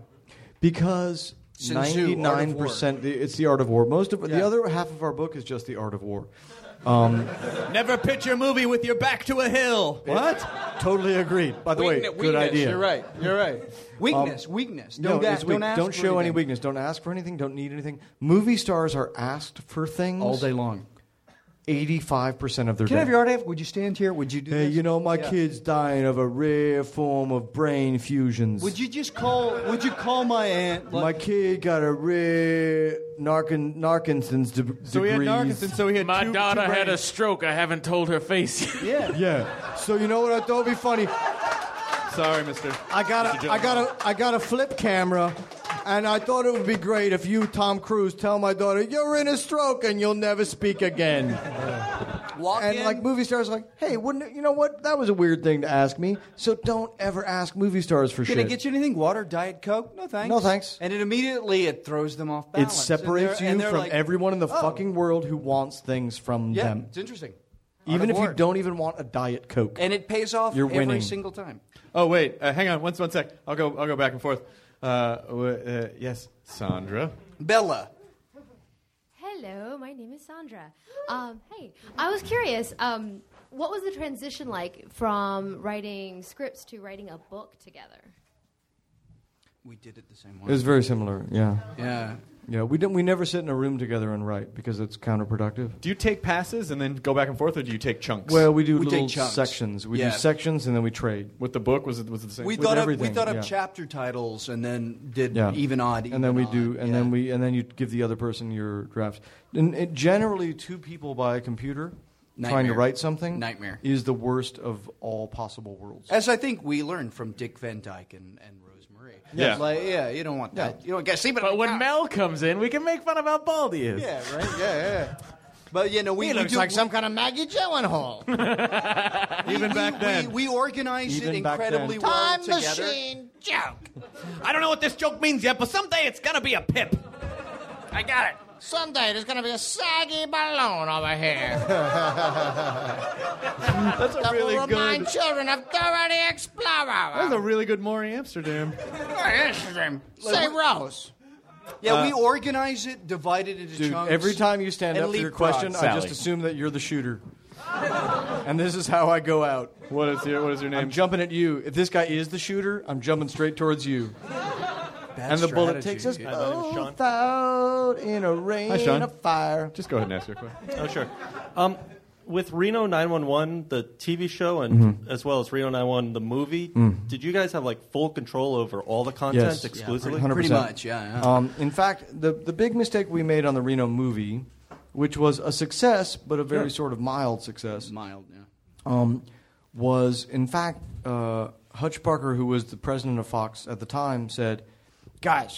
because Sun Tzu, Art of ninety-nine percent it's the art of war. Most of Yeah. the other half of our book is just the art of war. Um, Never pitch your movie with your back to a hill. What? totally agreed. By the way, Weakness- good weakness, idea. You're right. You're right. Weakness. weakness. No, Don't, a- it's weak. don't ask Don't for show any anything. weakness. Don't ask for anything. Don't need anything. Movie stars are asked for things all day long. eighty-five percent of their Can day. I have your autograph? Would you stand here? Would you do Hey, this? you know, my Yeah. kid's dying of a rare form of brain fusions. Would you just call? Would you call my aunt? My Like, kid got a rare Narkin, Narkinson's de- So he had degrees. Narkinson. So he had My two, daughter two had a brains. stroke. I haven't told her face yet. yeah. Yeah. So you know what I thought would be funny? Sorry, Mister. I got Mister a, I Jones. got a, I got a flip camera, and I thought it would be great if you, Tom Cruise, tell my daughter you're in a stroke and you'll never speak again. Walk And in. like movie stars, are like, hey, wouldn't it, you know what? That was a weird thing to ask me. So don't ever ask movie stars for Can shit. I get you anything? Water, Diet Coke? No thanks. No, thanks. And it immediately it throws them off It balance. separates And they're- and you they're from like, everyone in the oh. fucking world who wants things from Yeah, them. it's interesting. Even if you Award. don't even want a Diet Coke. And it pays off You're every winning. single time. Oh wait, uh, hang on, one, one sec. I'll go. I'll go back and forth. Uh, w- uh, yes, Sandra. Bella. Hello, my name is Sandra. Um, hey, I was curious. Um, what was the transition like from writing scripts to writing a book together? We did it the same It way. was very similar, yeah. Yeah. Yeah, we don't. We never sit in a room together and write because it's counterproductive. Do you take passes and then go back and forth, or do you take chunks? Well, we do We little take chunks. sections. We Yeah. do sections and then we trade. with the book, was it was it the same? We With thought of, we everything, thought of yeah. chapter titles and then did Yeah. even odd. and then even we odd. do, and Yeah. then we, and then you give the other person your draft. And it, generally, two people by a computer trying to Nightmare. write something Nightmare. is the worst of all possible worlds. As I think we learned from Dick Van Dyke and, and Rosemary. Yeah. Like, yeah, you don't want that. You don't get see, but, But when Mel comes in, we can make fun of how bald he is. yeah, right, yeah, yeah. But you know, we, He we looks do, like some kind of Maggie Gyllenhaal. Even we, back then. we, we organize Even it back incredibly then. well Time together. machine joke. I don't know what this joke means yet, but someday it's gonna be a pip. I got it. Someday there's going to be a saggy balloon over here. That's a that really will remind good. children of Dora the Explorer. That's a really good Maury Amsterdam. Say Rose. Yeah, Uh, we organize it, divide it into Dude, chunks. every time you stand and up for your leapfrog. question, I Sally. just assume that you're the shooter. And this is how I go out. What is your What is your name? I'm jumping at you. If this guy is the shooter, I'm jumping straight towards you. Bad and the bullet strategy. takes us Hi, my name is Sean. both out in a rain Hi, Sean. of fire. Just go ahead and ask your question. Oh, sure. Um, with Reno nine one one, the T V show, and as well as Reno nine one one, the movie, did you guys have like full control over all the content Yes. exclusively? one hundred Pretty percent. much, yeah. yeah. Um, in fact, the, the big mistake we made on the Reno movie, which was a success, but a very Yeah. sort of mild success, Mild, yeah. um, was, in fact, uh, Hutch Parker, who was the president of Fox at the time, said, guys,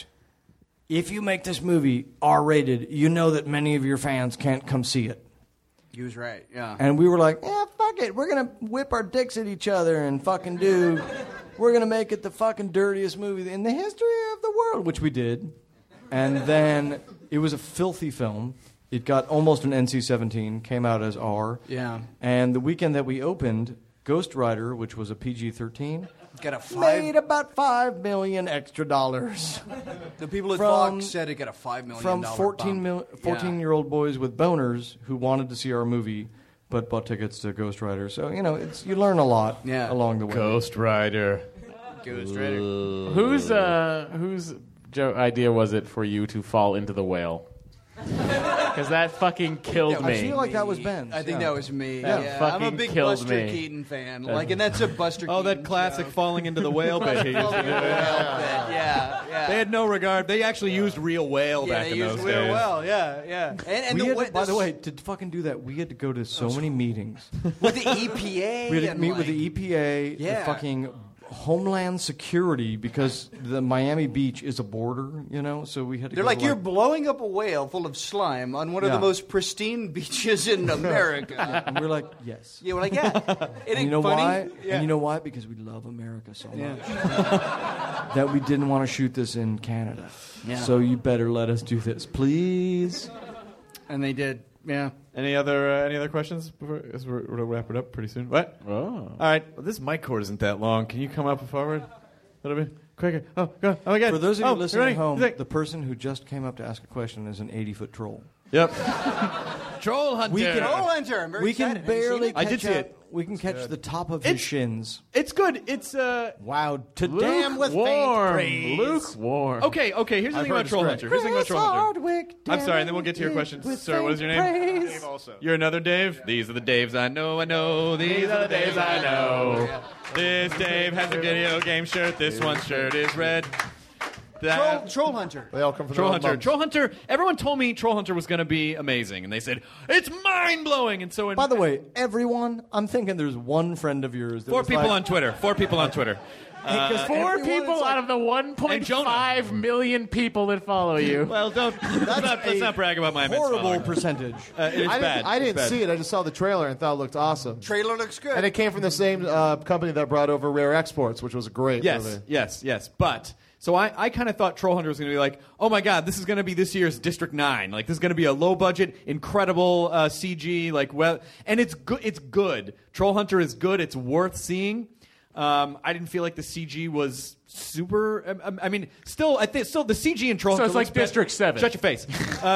if you make this movie R-rated, you know that many of your fans can't come see it. He was right, yeah. And we were like, yeah, fuck it. We're going to whip our dicks at each other and fucking do, we're going to make it the fucking dirtiest movie in the history of the world, which we did. And then it was a filthy film. It got almost an N C seventeen, came out as R. Yeah. And the weekend that we opened, Ghost Rider, which was a P G thirteen, Got a five. made about five million extra dollars. The people at from- Fox said it got a five million From dollar fourteen, bump. mil- fourteen year old boys with boners who wanted to see our movie but bought tickets to Ghost Rider. So, you know, it's you learn a lot Yeah. along the way. Ghost Rider. Ghost Rider. Whose uh, whose Joe, idea was it for you to fall into the whale? Because that fucking killed I me. feel like that was Ben's. I think yeah. that was me. That yeah, I'm a fucking big killed Buster me. Keaton fan. Like, and that's a Buster. Oh, Keaton that classic joke. falling into the whale bit he used to do. Yeah, yeah, yeah. They had no regard. They actually used real whale yeah, back they in used those real days. well. Yeah, yeah. And, and We the, had way- to, by the this- way, to fucking do that, we had to go to so many meetings. with the E P A, We had to and meet like, with the E P A, the Yeah. fucking Homeland Security, because the Miami Beach is a border, you know. So we had to. They're go like, to, you're blowing up a whale full of slime on one of Yeah. the most pristine beaches in America. And we're like, yes. Yeah, we're like, yeah. It And you know funny? why? Yeah. And you know why? Because we love America so much that we didn't want to shoot this in Canada. Yeah. So you better let us do this, please. And they did. Yeah. Any other uh, any other questions? Before, as we're, we're gonna wrap it up pretty soon. What? Oh. All right. Well, this mic cord isn't that long. Can you come up forward a little bit quicker? Oh, go on. Oh my God. For those of you oh, listening ready? at home, Think. the person who just came up to ask a question is an eighty-foot troll. Yep. Troll hunter. We can- Troll Hunter. I'm very We excited. can Have you seen barely it? I catch did see up- it. We can catch the top of It's- his shins. It's good. It's uh. Wow. To Damn with faint Lukewarm. praise. Lukewarm. Okay. Okay. Here's the I've thing heard about it's troll great. hunter. Here's the thing about troll hunter. Hardwick, I'm sorry, and then we'll get to your questions. Sir, what is your name? Dave also. You're another Dave? These are the Daves I know, I know. These are the Daves I know. This Dave has a video game shirt. This one's shirt is red. Troll, That, Troll Hunter. They all come from Troll their own Hunter. mums. Troll Hunter. Everyone told me Troll Hunter was going to be amazing, and they said it's mind blowing. And so, in, By the way, everyone, I'm thinking there's one friend of yours. That four was people like, on Twitter. Four people on Twitter. Because Four everyone people is like- out of the one point five million people that follow you. Well, don't let's not, let's not brag about my immense horrible following. percentage. Uh, it is I bad. didn't, I It's didn't bad. see it. I just saw the trailer and thought it looked awesome. Trailer looks good. And it came from the same uh, company that brought over Rare Exports, which was a great Yes, movie. yes, yes. But so I, I kind of thought Troll Hunter was going to be like, oh my god, this is going to be this year's District Nine. Like this is going to be a low budget, incredible uh, C G. Like well, and it's good. It's good. Troll Hunter is good. It's worth seeing. Um, I didn't feel like the C G was super. I, I mean, still, I think still the C G in Troll So Hunter it's like looks better- District seven. Shut your face.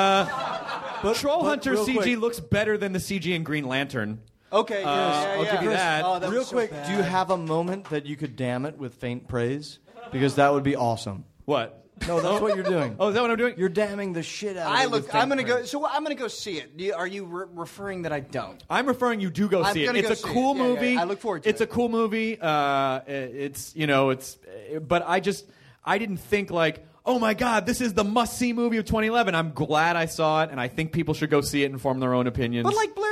Uh, but Troll but Hunter real C G quick- looks better than the C G in Green Lantern. Okay, Uh, yes, yeah, I'll yeah. give you that. Oh, that Real was so quick, bad. do you have a moment that you could damn it with faint praise? Because that would be awesome. What? No, that's what you're doing. Oh, is that what I'm doing? You're damning the shit out of I it with look. faint I'm gonna go. praise. So I'm gonna go see it. Do you- Are you re- referring that I don't? I'm referring you do go I'm see it. gonna It's go a see cool it. Yeah, yeah, movie. I look forward to it's it. a cool movie. Uh, it's you know it's, but I just I didn't think like oh my god this is the must see movie of twenty eleven. I'm glad I saw it, and I think people should go see it and form their own opinions. But like Blair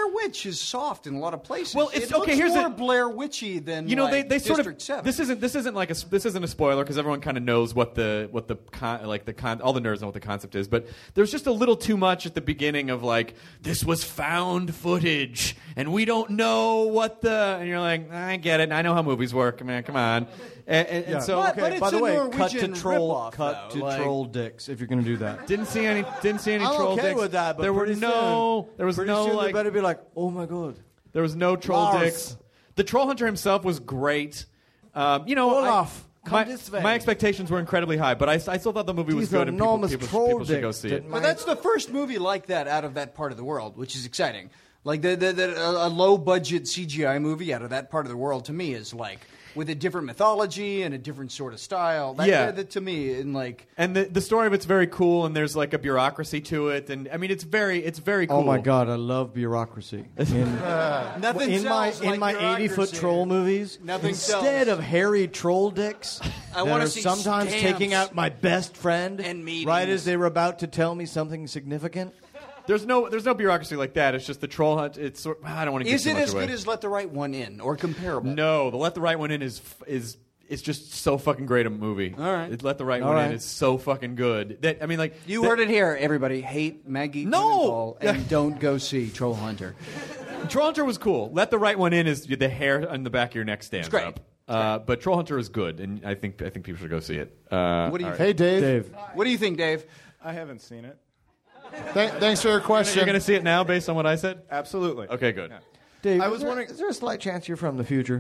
Blair Witch is soft in a lot of places. Well, it's it okay. looks Here's more a, Blair Witchy than you know like, they, they sort District of Seven. this isn't this isn't like a this isn't a spoiler because everyone kind of knows what the what the con, like the con, all the nerds know what the concept is, but there's just a little too much at the beginning of like this was found footage and we don't know what the and you're like I get it I know how movies work man come on and, and, Yeah. and so okay, but it's by the a way, cut to Norwegian troll, ripoff, cut though, to like- troll dicks if you're going to do that. didn't see any didn't see any I'm troll okay dicks with that, but there were pretty no soon, there was pretty no soon like they better be like, oh my god. there was no troll Lars. dicks. The troll hunter himself was great. Um, you know, Olaf, I, come my, this way. my expectations were incredibly high, but I, I still thought the movie was These good and people, enormous people, troll people should go dicks see that it. might- But that's the first movie like that out of that part of the world, which is exciting. Like the, the, the, a low budget C G I movie out of that part of the world to me is like with a different mythology and a different sort of style. That, Yeah. that, that to me, in like And the, the story of it's very cool, and there's like a bureaucracy to it, and I mean it's very it's very cool. Oh my god, I love bureaucracy. In, nothing in my sells in like my eighty foot bureaucracy. troll movies, Nothing instead sells. of hairy troll dicks, I that wanna are see sometimes scams taking out my best friend and meetings. right as they were about to tell me something significant. There's no there's no bureaucracy like that. It's just the troll hunt. It's sort, I don't want to give is too it much as away. good as Let the Right One In or comparable? No, the Let the Right One In is is it's just so fucking great a movie. All right. It, Let the Right All One right. In is so fucking good. That I mean, like You that- heard it here, everybody. Hate Maggie No! Gyllenhaal and don't go see Troll Hunter. Troll Hunter was cool. Let the Right One In is the hair on the back of your neck stands great. up. Uh, but Troll Hunter is good, and I think I think people should go see it. Uh, What do you all think? right. Hey, Dave. Dave, What do you think, Dave? I haven't seen it. Th- thanks for your question. You're going to see it now, based on what I said. Absolutely. Okay, good. Dave, I is was there- wondering- is there a slight chance you're from the future?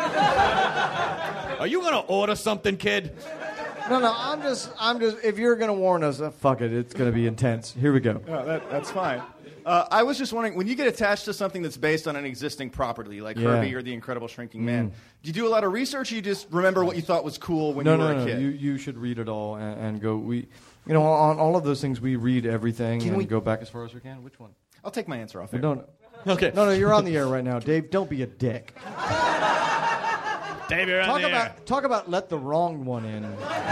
Are you going to order something, kid? No, no, I'm just, I'm just. If you're gonna warn us, uh, fuck it, it's gonna be intense. Here we go. No, that, that's fine. Uh, I was just wondering, when you get attached to something that's based on an existing property, like Yeah. Herbie or The Incredible Shrinking Man, do you do a lot of research, or you just remember what you thought was cool when no, you no, were no, a kid? You, you should read it all and, and go. We, you know, on all of those things, we read everything Can and we- go back as far as we can. Which one? I'll take my answer off Well, air. don't. Okay. No, no, you're on the air right now, Dave. Don't be a dick. Dave, you're on Talk the about air. talk about let the wrong one in.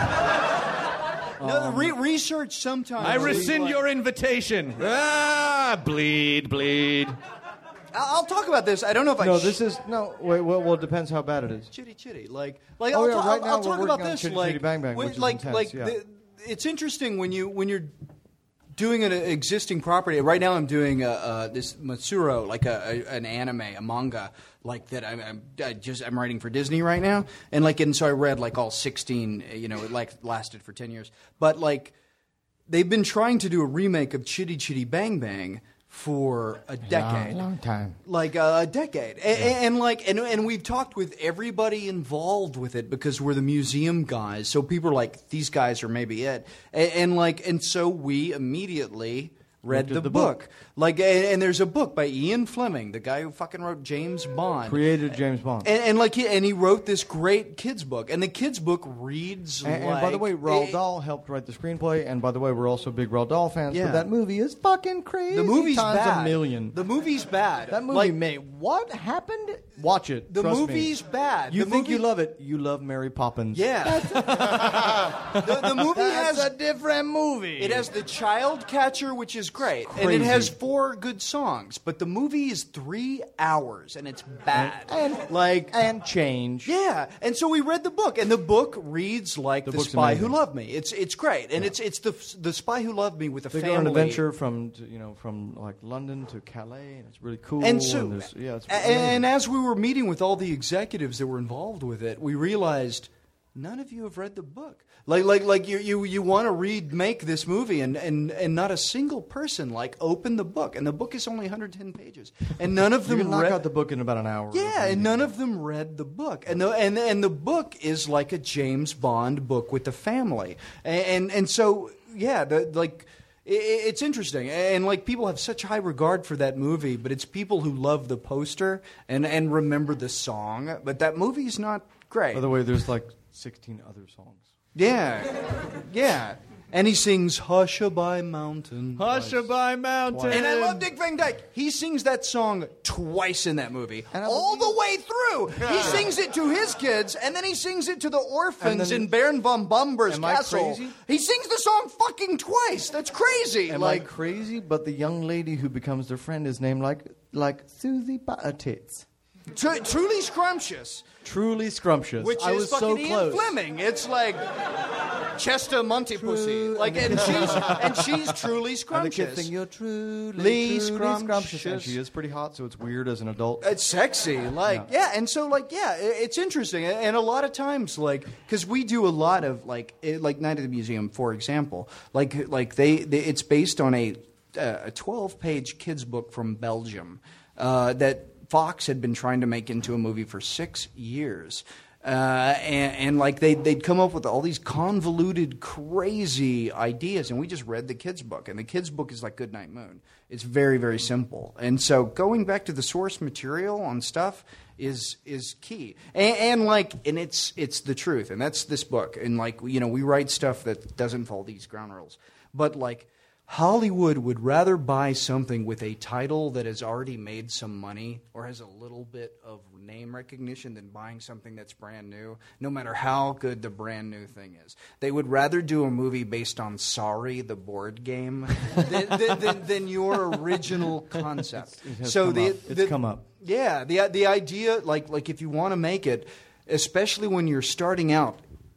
No, re- research sometimes. I is rescind like- your invitation. Ah, bleed, bleed. I'll I'll talk about this. I don't know if I. No, sh- this is no. Wait, well, well, it depends how bad it is. chitty chitty. Like, like Oh, I'll, yeah, ta- right I'll, now I'll we're talk working about on this. Chitty like, Chitty Bang Bang, when- which is like, intense, like yeah. the, it's interesting when you when you're doing an existing property. Right now, I'm doing a, uh, this Matsuro, like a, a an anime, a manga, like that. I'm, I'm I just I'm writing for Disney right now, and like, and so I read like all sixteen. You know, it like lasted for ten years, but like they've been trying to do a remake of Chitty Chitty Bang Bang for a decade. long time. Like uh, a decade, A- a- and, like, and and we've talked with everybody involved with it because we're the museum guys. So people are like, these guys are maybe it, and, and like, and so we immediately read Looked the, at the book. book. Like, and, and there's a book by Ian Fleming, the guy who fucking wrote James Bond, Created James Bond. and, and like, he, and he wrote this great kids book, and the kids book reads And, like. and by the way, Roald it- Dahl helped write the screenplay. And by the way, we're also big Roald Dahl fans. Yeah. But that movie is fucking crazy. the movie's times bad. a million. The movie's bad. That movie Like, made what happened? Watch it. The Trust me. movie's bad. You The think movie- you love it? You love Mary Poppins. Yeah. the, the movie That's has a different movie. It has the child catcher, which is great, and Crazy. it has four good songs. But the movie is three hours, and it's bad. and like and change. yeah, and so we read the book, and the book reads like The, book's Spy amazing. Who Loved Me. It's it's great, and it's it's the the Spy Who Loved Me with a They family. go on an adventure from to, you know from like London to Calais, and it's really cool. And so, there's- yeah, it's a- and as we were meeting with all the executives that were involved with it, we realized none of you have read the book. Like, like, like you, you, you want to read, make this movie, and, and, and not a single person like opened the book, and the book is only one hundred ten pages, and none of you them can knock read. out the book in about an hour. Yeah, and none of them read the book, and the and and the book is like a James Bond book with the family, and and, and so yeah, the like. i- i- It's interesting, and like people have such high regard for that movie, but it's people who love the poster and, and remember the song. But that movie's not great. By the way, there's like sixteen other songs. Yeah, yeah. And he sings "Hushabye Mountain." Hushabye Mountain. And I love Dick Van Dyke. He sings that song twice in that movie, And I all believe- the way through. He sings it to his kids, and then he sings it to the orphans then- in Baron von Bumber's Am I castle. crazy? He sings the song fucking twice. That's crazy. Am like I crazy? But the young lady who becomes their friend is named like like Susie Butter Tits. Tru- truly scrumptious. Truly scrumptious. Which I is was fucking so Ian close. Fleming. It's like Chester Montepussy. Like, and she's and she's truly And the scrumptious. kids think you're truly, Lee truly scrumptious. scrumptious. And she is pretty hot, so it's weird as an adult. It's sexy, like yeah. and so like yeah, i- it's interesting, and a lot of times like because we do a lot of like eh, like Night at the Museum, for example, like like they, they it's based on a uh, a twelve page kids book from Belgium uh, that Fox had been trying to make into a movie for six years. Uh, and, and like they, they'd come up with all these convoluted, crazy ideas, and we just read the kids' book. And the kids' book is like Goodnight Moon. It's very, very simple. And so going back to the source material on stuff is is key. And, and like, and it's it's the truth. And that's this book. And like, you know, we write stuff that doesn't follow these ground rules. But like, Hollywood would rather buy something with a title that has already made some money or has a little bit of name recognition than buying something that's brand new, no matter how good the brand new thing is. They would rather do a movie based on Sorry, the board game, than, than, than, than your original concept. It has so come the, up. It's the- come up. Yeah, the the idea, like like if you want to make it, especially when you're starting out,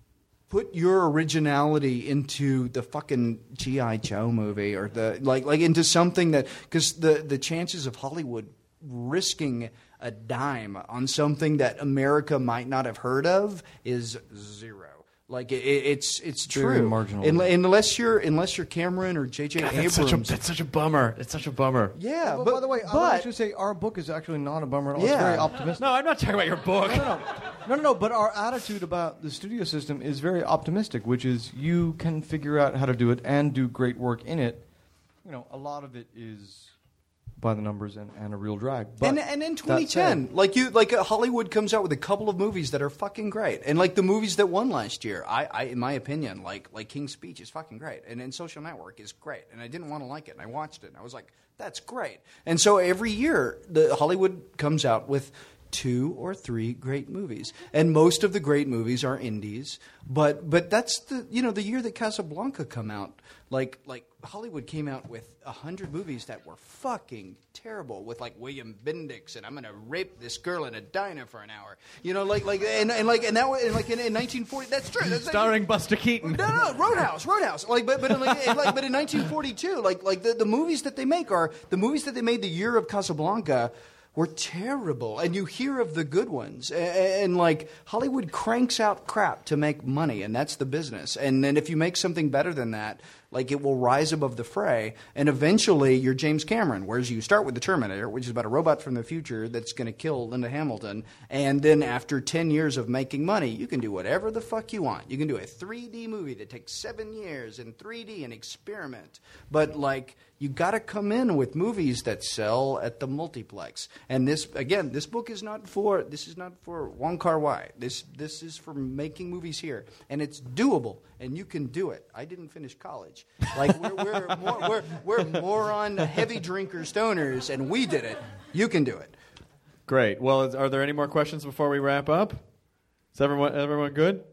put your originality into the fucking G I. Joe movie or the like like into something that because the the chances of Hollywood risking a dime on something that America might not have heard of is zero. Like it, it's it's Very true. marginal. Un- unless you're unless you're Cameron or J J God, Abrams. that's such a that's such a bummer. It's such a bummer. Yeah, But, but by the way, I would but- actually say our book is actually not a bummer at all. Yeah. It's very optimistic. No, I'm not talking about your book. No, no, no. No, no, no, but our attitude about the studio system is very optimistic, which is you can figure out how to do it and do great work in it. You know, a lot of it is by the numbers and, and a real drag. But and and in that twenty ten, said- like you, like uh, Hollywood comes out with a couple of movies that are fucking great, and like the movies that won last year, I, I in my opinion, like like King's Speech is fucking great, and then Social Network is great, and I didn't want to like it, and I watched it, and I was like, that's great, and so every year the Hollywood comes out with two or three great movies, and most of the great movies are indies, but but that's the you know the year that Casablanca come out, like like Hollywood came out with a hundred movies that were fucking terrible, with like William Bendix and I'm gonna rape this girl in a diner for an hour, you know, like like and, and like and that was and like in, in nineteen forty, that's true, that's Starring Buster Keaton. no, no, Roadhouse, Roadhouse. Like, but but in, like, in, like, but in nineteen forty-two, like like the, the movies that they make are the movies that they made the year of Casablanca were terrible, and you hear of the good ones, and, and like Hollywood cranks out crap to make money, and that's the business. And then if you make something better than that, like it will rise above the fray, and eventually you're James Cameron. Whereas you start with the Terminator, which is about a robot from the future that's going to kill Linda Hamilton, and then after ten years of making money, you can do whatever the fuck you want. You can do a three D movie that takes seven years in three D and experiment, but like you got to come in with movies that sell at the multiplex. And this, again, this book is not for this is not for Wong Kar-wai. This this is for making movies here, and it's doable, and you can do it. I didn't finish college. Like we're we're more, we're, we're moron heavy drinker stoners, and we did it. You can do it. Great. Well, is, are there any more questions before we wrap up? Is everyone everyone good?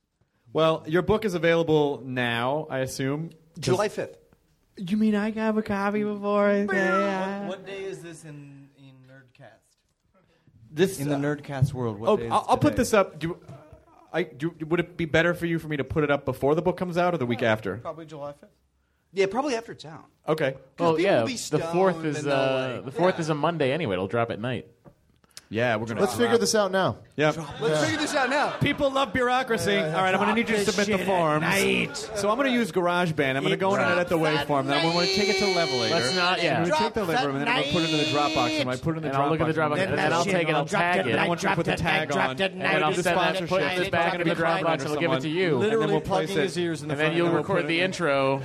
Well, your book is available now, I assume. July fifth. You mean I can have a copy before? I What, what day is this in, in Nerdcast? This in the Nerdcast world. What Oh, day is I'll, I'll put today? this up. Do, I do. Would it be better for you for me to put it up before the book comes out or the week after? Probably July fifth. Yeah, probably after it's out. Okay. Well, people yeah, be the fourth stoned is and they'll, uh, like- the fourth Yeah. is a Monday anyway. It'll drop at night. Yeah, we're gonna. Let's figure this out now. Yeah. Let's figure this out now. People love bureaucracy. All right, I'm going to need you to submit the forms. So I'm going to use GarageBand. I'm going to go in and edit the waveform. Then I'm going to take it to Levelator. Let's not, yeah. I'm going to take the Levelator, and then I'm going to put it into the Dropbox. And when I put it in the And Dropbox, I'll look at the Dropbox, and then I'll take it, I'll tag it. I want you to put the tag on. And then I'll the send that, sponsorship. put this It's back gonna into the be kind Dropbox, under and we'll give it to someone. you. And then Literally we'll place plugging it. his ears in the And then front, you'll we'll record put the it in. intro.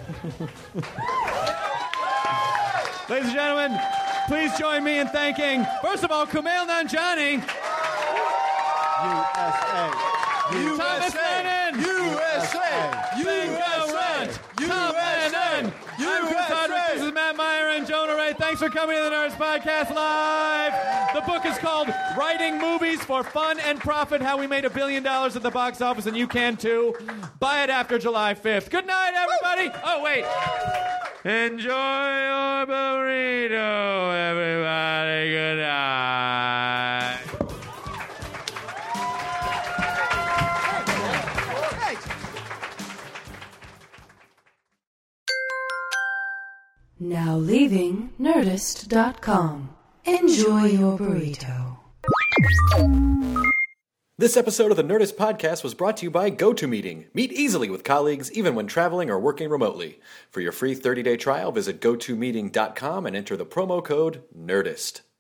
Ladies and gentlemen, please join me in thanking, first of all, Kumail Nanjiani. U S A. Thomas Lennon. U S A. Bingo Runt. Tom Lennon. I'm Chris Hardwick. This is Matt Meyer and Jonah Ray. Thanks for coming to the Nerds Podcast Live. The book is called Writing Movies for Fun and Profit, How We Made a Billion Dollars at the Box Office, and you can too. Buy it after July fifth. Good night, everybody. Oh, wait. Enjoy your burrito, everybody. Good night. Now leaving Nerdist dot com. Enjoy your burrito. This episode of the Nerdist Podcast was brought to you by GoToMeeting. Meet easily with colleagues even when traveling or working remotely. For your free thirty-day trial, visit go to meeting dot com and enter the promo code NERDIST.